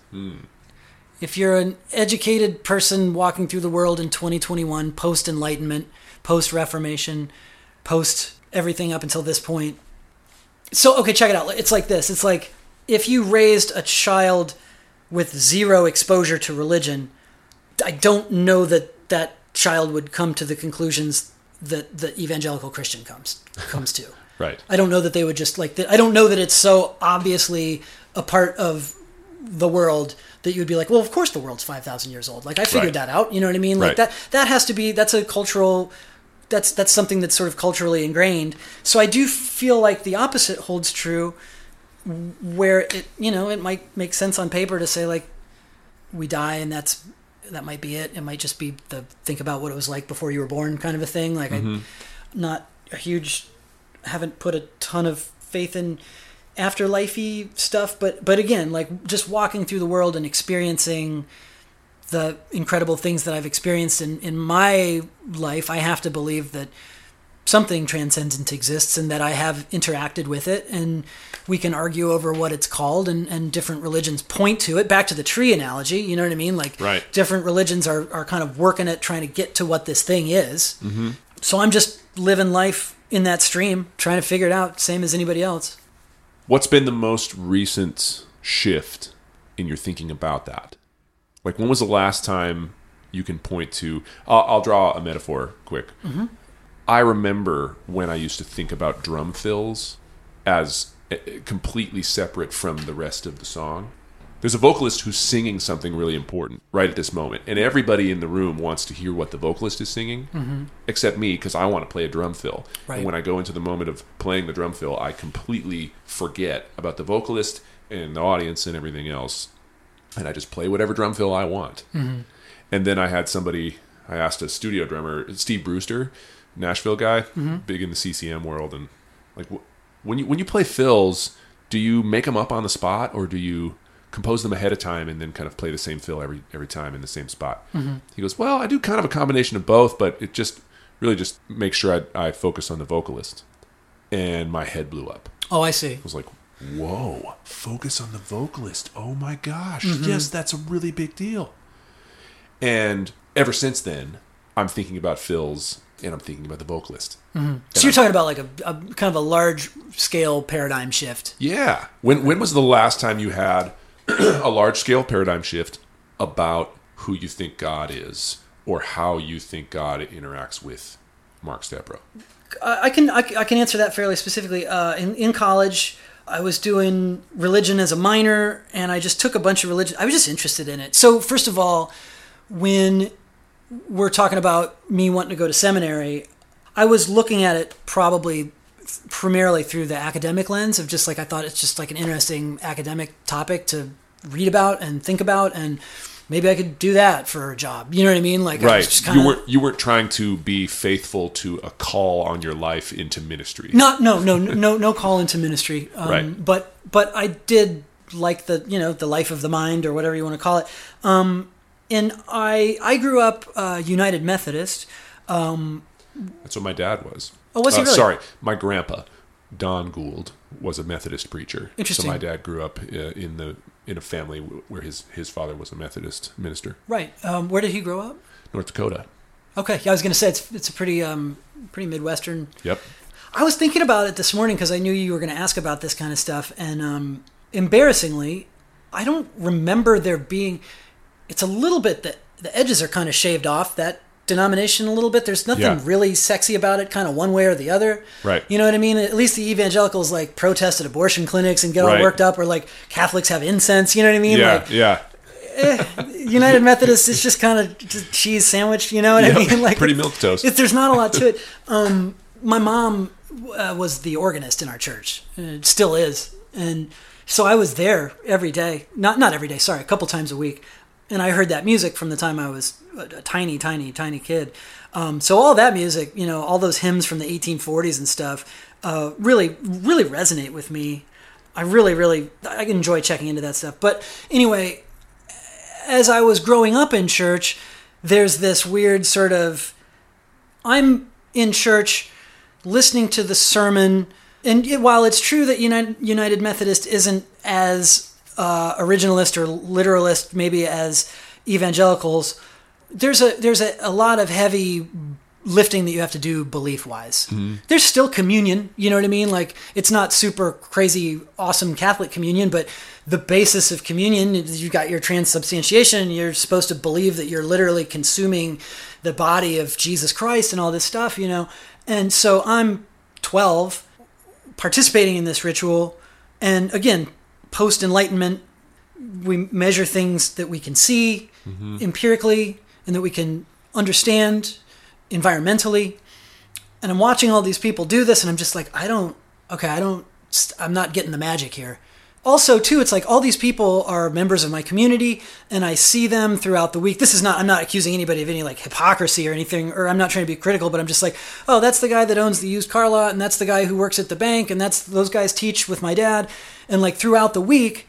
If you're an educated person walking through the world in twenty twenty-one, post-Enlightenment, post-Reformation, post everything up until this point. So, okay, check it out. It's like this. It's like if you raised a child with zero exposure to religion, I don't know that that child would come to the conclusions that the evangelical Christian comes comes to. Right. I don't know that they would just like that. I don't know that it's so obviously a part of the world that you would be like, well, of course the world's five thousand years old. Like I figured Right. that out. You know what I mean? Like Right. that, that has to be, that's a cultural, that's, that's something that's sort of culturally ingrained. So I do feel like the opposite holds true, where it, you know, it might make sense on paper to say like, we die and that's, that might be it. It might just be the think about what it was like before you were born kind of a thing. Like Mm-hmm. I'm not a huge, haven't put a ton of faith in afterlife-y stuff, but but again, like just walking through the world and experiencing the incredible things that I've experienced in, in my life, I have to believe that something transcendent exists and that I have interacted with it, and we can argue over what it's called, and, and different religions point to it. Back to the tree analogy, you know what I mean? Like Right. different religions are, are kind of working at trying to get to what this thing is. Mm-hmm. So I'm just living life in that stream, trying to figure it out, same as anybody else. What's been the most recent shift in your thinking about that? Like, when was the last time you can point to? I'll, I'll draw a metaphor quick. Mm-hmm. I remember when I used to think about drum fills as uh, completely separate from the rest of the song. There's a vocalist who's singing something really important right at this moment, and everybody in the room wants to hear what the vocalist is singing, mm-hmm. except me, because I want to play a drum fill. Right. And when I go into the moment of playing the drum fill, I completely forget about the vocalist and the audience and everything else, and I just play whatever drum fill I want. Mm-hmm. And then I had somebody, I asked a studio drummer, Steve Brewster, Nashville guy, mm-hmm. big in the C C M world, and like when you when you play fills, do you make them up on the spot, or do you compose them ahead of time and then kind of play the same fill every every time in the same spot? Mm-hmm. He goes, well, I do kind of a combination of both, but it just really just makes sure I, I focus on the vocalist. And my head blew up. Oh, I see. I was like, whoa, focus on the vocalist. Oh my gosh, mm-hmm. yes, that's a really big deal. And ever since then, I'm thinking about fills and I'm thinking about the vocalist. Mm-hmm. So you're talking about like a, a kind of a large scale paradigm shift. Yeah. When when was the last time you had a large-scale paradigm shift about who you think God is or how you think God interacts with Mark Stepro? I can I can answer that fairly specifically. Uh, in in college, I was doing religion as a minor, and I just took a bunch of religion. I was just interested in it. So first of all, when we're talking about me wanting to go to seminary, I was looking at it probably primarily through the academic lens of just like, I thought it's just like an interesting academic topic to read about and think about, and maybe I could do that for a job. You know what I mean? Like, right. I was just kinda, you weren't you weren't trying to be faithful to a call on your life into ministry. Not no no no no call into ministry. Um, right. But but I did like the you know the life of the mind or whatever you want to call it. Um, and I I grew up uh, United Methodist. Um, That's what my dad was. Oh, was he uh, really? Sorry, my grandpa, Don Gould, was a Methodist preacher. Interesting. So my dad grew up uh, in the in a family where his, his father was a Methodist minister. Right. Um, where did he grow up? North Dakota. Okay. Yeah, I was going to say it's it's a pretty um pretty Midwestern. Yep. I was thinking about it this morning because I knew you were going to ask about this kind of stuff, and um, embarrassingly, I don't remember there being. It's a little bit that the edges are kind of shaved off that denomination a little bit. There's nothing Yeah. really sexy about it, kind of one way or the other. Right. You know what I mean? At least the evangelicals like protest at abortion clinics and get all Right. worked up, or like Catholics have incense. You know what I mean? Yeah, Like yeah. United Methodist is just kind of just cheese sandwich. You know what Yep. I mean? Like Pretty milquetoast. It, there's not a lot to it. Um, my mom uh, was the organist in our church. And it still is, and so I was there every day. Not not every day. Sorry, a couple times a week. And I heard that music from the time I was a, a tiny, tiny, tiny kid. Um, so all that music, you know, all those hymns from the eighteen forties and stuff, uh, really, really resonate with me. I really, really, I enjoy checking into that stuff. But anyway, as I was growing up in church, there's this weird sort of, I'm in church listening to the sermon, and while it's true that United, United Methodist isn't as uh, originalist or literalist maybe as evangelicals, there's a there's a, a lot of heavy lifting that you have to do belief-wise. Mm-hmm. There's still communion, you know what I mean? Like, it's not super crazy, awesome Catholic communion, but the basis of communion, you got your transubstantiation, you're supposed to believe that you're literally consuming the body of Jesus Christ and all this stuff, you know? And so I'm twelve, participating in this ritual, and again, post-Enlightenment, we measure things that we can see mm-hmm. empirically and that we can understand environmentally. And I'm watching all these people do this, and I'm just like, I don't, okay, I don't, I'm not getting the magic here. Also, too, it's like all these people are members of my community, and I see them throughout the week. This is not, I'm not accusing anybody of any like hypocrisy or anything, or I'm not trying to be critical, but I'm just like, oh, that's the guy that owns the used car lot, and that's the guy who works at the bank, and that's, those guys teach with my dad. And like throughout the week,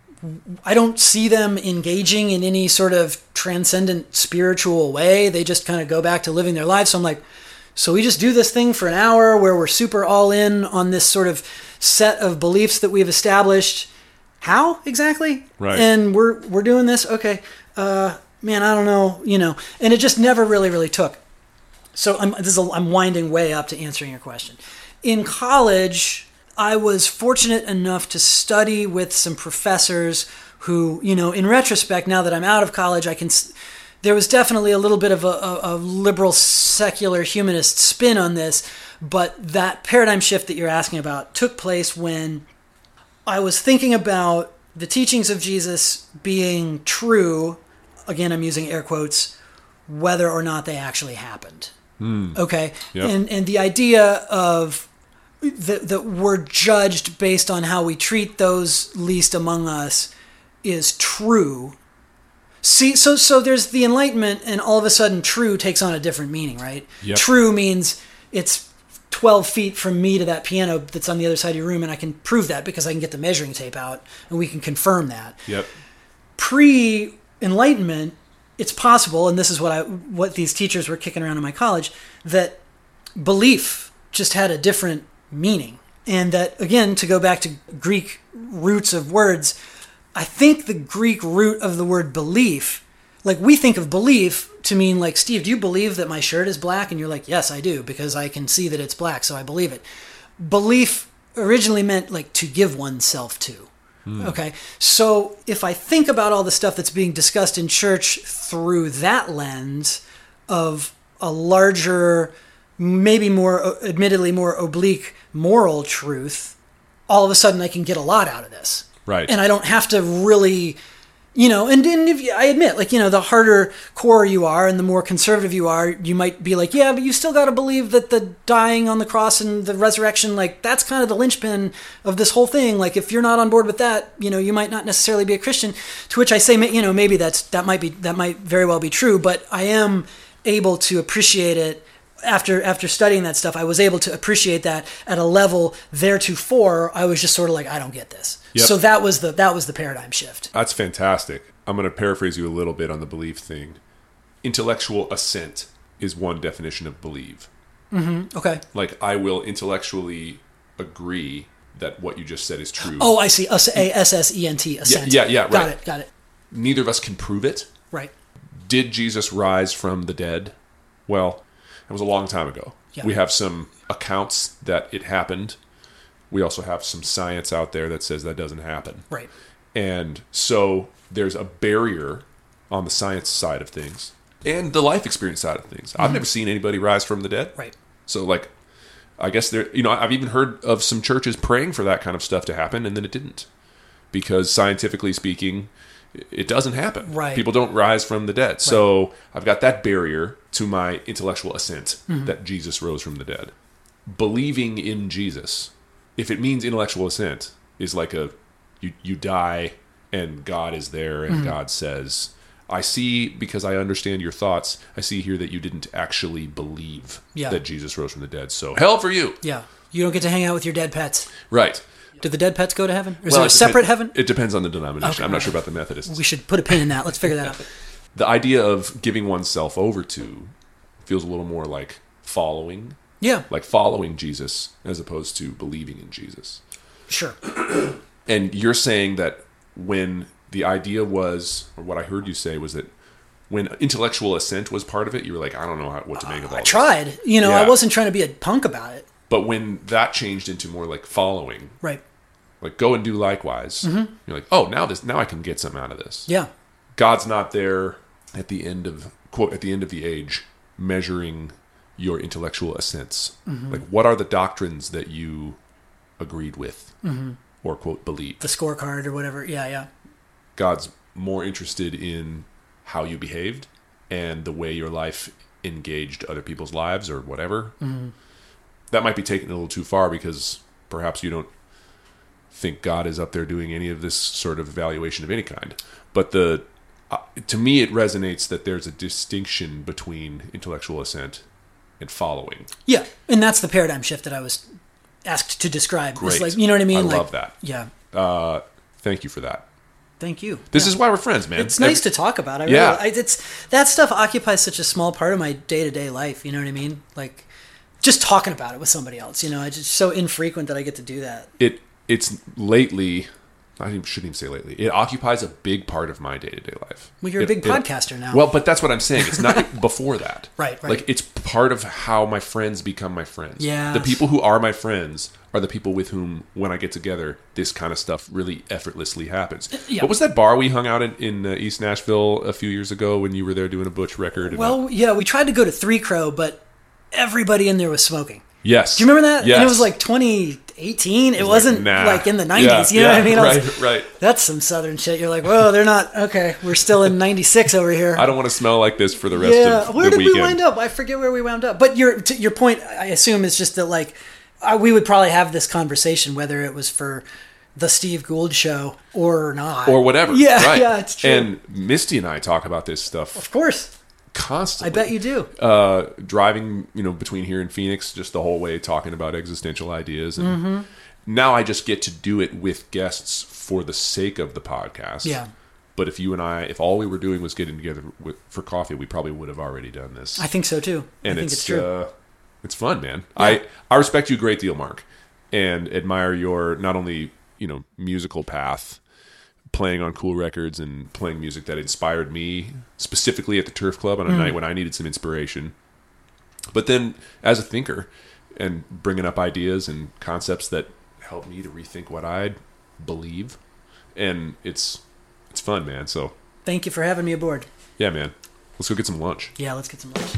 I don't see them engaging in any sort of transcendent spiritual way. They just kind of go back to living their lives. So I'm like, so we just do this thing for an hour where we're super all in on this sort of set of beliefs that we've established. How exactly? Right. And we're we're doing this. Okay. Uh, man, I don't know. You know, and it just never really, really took. So I'm this is a, I'm winding way up to answering your question. In college, I was fortunate enough to study with some professors who, you know, in retrospect, now that I'm out of college, I can. There was definitely a little bit of a, a, a liberal, secular, humanist spin on this, but that paradigm shift that you're asking about took place when I was thinking about the teachings of Jesus being true, again, I'm using air quotes, whether or not they actually happened. Mm. Okay? Yep. And and the idea of that, that we're judged based on how we treat those least among us is true. See, so so there's the Enlightenment, and all of a sudden true takes on a different meaning, right? Yep. True means it's twelve feet from me to that piano that's on the other side of your room, and I can prove that because I can get the measuring tape out, and we can confirm that. Yep. Pre-Enlightenment, it's possible, and this is what I what these teachers were kicking around in my college, that belief just had a different meaning. And that, again, to go back to Greek roots of words, I think the Greek root of the word belief, like we think of belief to mean like, Steve, do you believe that my shirt is black? And you're like, yes, I do, because I can see that it's black, so I believe it. Belief originally meant like to give oneself to. Mm. Okay, so if I think about all the stuff that's being discussed in church through that lens of a larger, maybe more, admittedly more oblique moral truth, all of a sudden I can get a lot out of this. Right. And I don't have to really, you know, and, and if you, I admit, like, you know, the harder core you are and the more conservative you are, you might be like, yeah, but you still got to believe that the dying on the cross and the resurrection, like, that's kind of the linchpin of this whole thing. Like, if you're not on board with that, you know, you might not necessarily be a Christian. To which I say, you know, maybe that's, that might be, that might very well be true, but I am able to appreciate it. After after studying that stuff, I was able to appreciate that at a level theretofore I was just sort of like, I don't get this. Yep. So that was the that was the paradigm shift. That's fantastic. I'm going to paraphrase you a little bit on the belief thing. Intellectual assent is one definition of believe. Mm-hmm. Okay. Like, I will intellectually agree that what you just said is true. Oh, I see. A S S E N T, assent. Yeah, yeah, yeah, right. Got it, got it. Neither of us can prove it. Right. Did Jesus rise from the dead? Well, it was a long time ago. Yeah. We have some accounts that it happened. We also have some science out there that says that doesn't happen. Right. And so there's a barrier on the science side of things and the life experience side of things. Mm-hmm. I've never seen anybody rise from the dead. Right. So, like, I guess there, you know, I've even heard of some churches praying for that kind of stuff to happen, and then it didn't. Because scientifically speaking, it doesn't happen. Right. People don't rise from the dead. Right. So I've got that barrier to my intellectual assent mm-hmm. that Jesus rose from the dead. Believing in Jesus, if it means intellectual assent, is like a, you, you die and God is there and mm-hmm. God says, I see, because I understand your thoughts, I see here that you didn't actually believe yeah. that Jesus rose from the dead. So hell for you. Yeah. You don't get to hang out with your dead pets. Right. Did the dead pets go to heaven? Or is well, there a separate depends, heaven? It depends on the denomination. Okay, I'm not right. sure about the Methodists. We should put a pin in that. Let's figure that out. The idea of giving oneself over to feels a little more like following. Yeah. Like following Jesus as opposed to believing in Jesus. Sure. And you're saying that when the idea was, or what I heard you say was that when intellectual assent was part of it, you were like, I don't know how, what to make of all I this. tried. You know, Yeah. I wasn't trying to be a punk about it. But when that changed into more like following, Right. like go and do likewise, mm-hmm. you're like, oh, now this, now I can get something out of this. Yeah. God's not there at the end of, quote, at the end of the age, measuring your intellectual assents. Mm-hmm. Like, what are the doctrines that you agreed with mm-hmm. or, quote, believed? The scorecard or whatever. Yeah, yeah. God's more interested in how you behaved and the way your life engaged other people's lives or whatever. Mm-hmm. That might be taken a little too far because perhaps you don't think God is up there doing any of this sort of evaluation of any kind. But the uh, to me, it resonates that there's a distinction between intellectual assent and following. Yeah, and that's the paradigm shift that I was asked to describe. Great. It's like, you know what I mean? I like, love that. Yeah. Uh, thank you for that. Thank you. This yeah. is why we're friends, man. It's nice Every, to talk about. I yeah. really, I, it's that stuff occupies such a small part of my day to day life. You know what I mean? Like just talking about it with somebody else. You know, it's just so infrequent that I get to do that. It it's lately. I shouldn't even say lately. It occupies a big part of my day to day life. Well, you're it, a big it, podcaster now. Well, but that's what I'm saying. It's not before that. Right, right. Like it's part of how my friends become my friends. Yeah. The people who are my friends are the people with whom, when I get together, this kind of stuff really effortlessly happens. Yeah. What was that bar we hung out in, in uh, East Nashville a few years ago when you were there doing a Butch record? And well, yeah, we tried to go to Three Crow, but everybody in there was smoking. Yes. Do you remember that? Yes. And it was like twenty eighteen. It, was wasn't like, nah. like in the nineties. Yeah, you know yeah, what I mean? I right, was, right. That's some Southern shit. You're like, whoa, they're not okay. We're still in ninety-six over here. I don't want to smell like this for the rest yeah. of Where the did weekend. we wind up? I forget where we wound up. But your to your point, I assume, is just that like uh, we would probably have this conversation whether it was for the Steve Gould show or not, or whatever. Yeah, right. yeah, it's true. And Misty and I talk about this stuff Of course, constantly. I bet you do. Uh, driving, you know, between here and Phoenix, just the whole way talking about existential ideas, and Mm-hmm. now I just get to do it with guests for the sake of the podcast. Yeah. But if you and I, if all we were doing was getting together with, for coffee, we probably would have already done this. I think so too. and I think it's it's, true. Uh, it's fun, man. I I respect you a great deal, Mark, and admire your not only you know musical path, playing on cool records and playing music that inspired me specifically at the Turf Club on a Mm. night when I needed some inspiration, but then as a thinker and bringing up ideas and concepts that help me to rethink what I believe, and it's it's fun, man. So Thank you for having me aboard. yeah, man, let's go get some lunch. Yeah, let's get some lunch.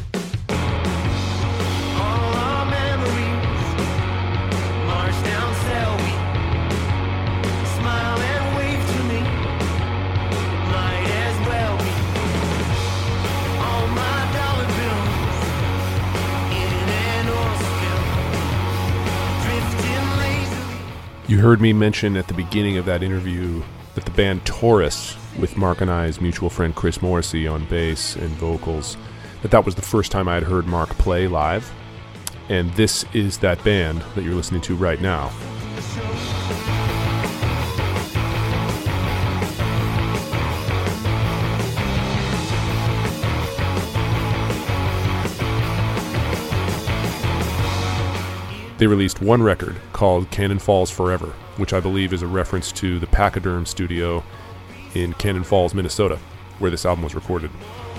All our memories march down Selby. Smile and wave to me. Might as well be. All my dollar bills in an oil spill. Drifting lazily. You heard me mention at the beginning of that interview that the band Taurus, with Mark and I's mutual friend Chris Morrissey on bass and vocals, that that was the first time I had heard Mark play live. And this is that band that you're listening to right now. They released one record called Cannon Falls Forever, which I believe is a reference to the Pachyderm studio in Cannon Falls, Minnesota, where this album was recorded.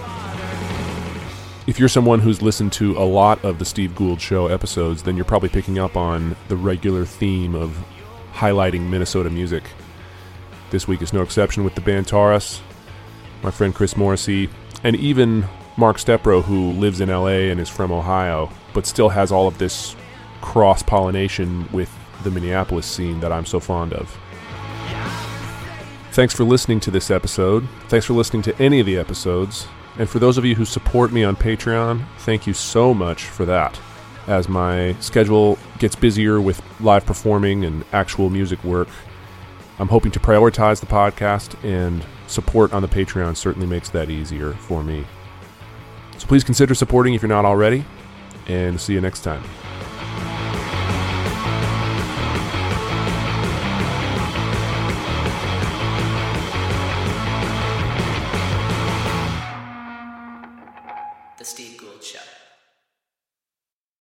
If you're someone who's listened to a lot of the Steve Gould Show episodes, then you're probably picking up on the regular theme of highlighting Minnesota music. This week is no exception with the band Taurus, my friend Chris Morrissey, and even Mark Stepro, who lives in L A and is from Ohio, but still has all of this cross-pollination with the Minneapolis scene that I'm so fond of. Thanks for listening to this episode. Thanks for listening to any of the episodes. And for those of you who support me on Patreon, thank you so much for that. As my schedule gets busier with live performing and actual music work, I'm hoping to prioritize the podcast, and support on the Patreon certainly makes that easier for me. So please consider supporting if you're not already, and see you next time. The Steve Gould Show.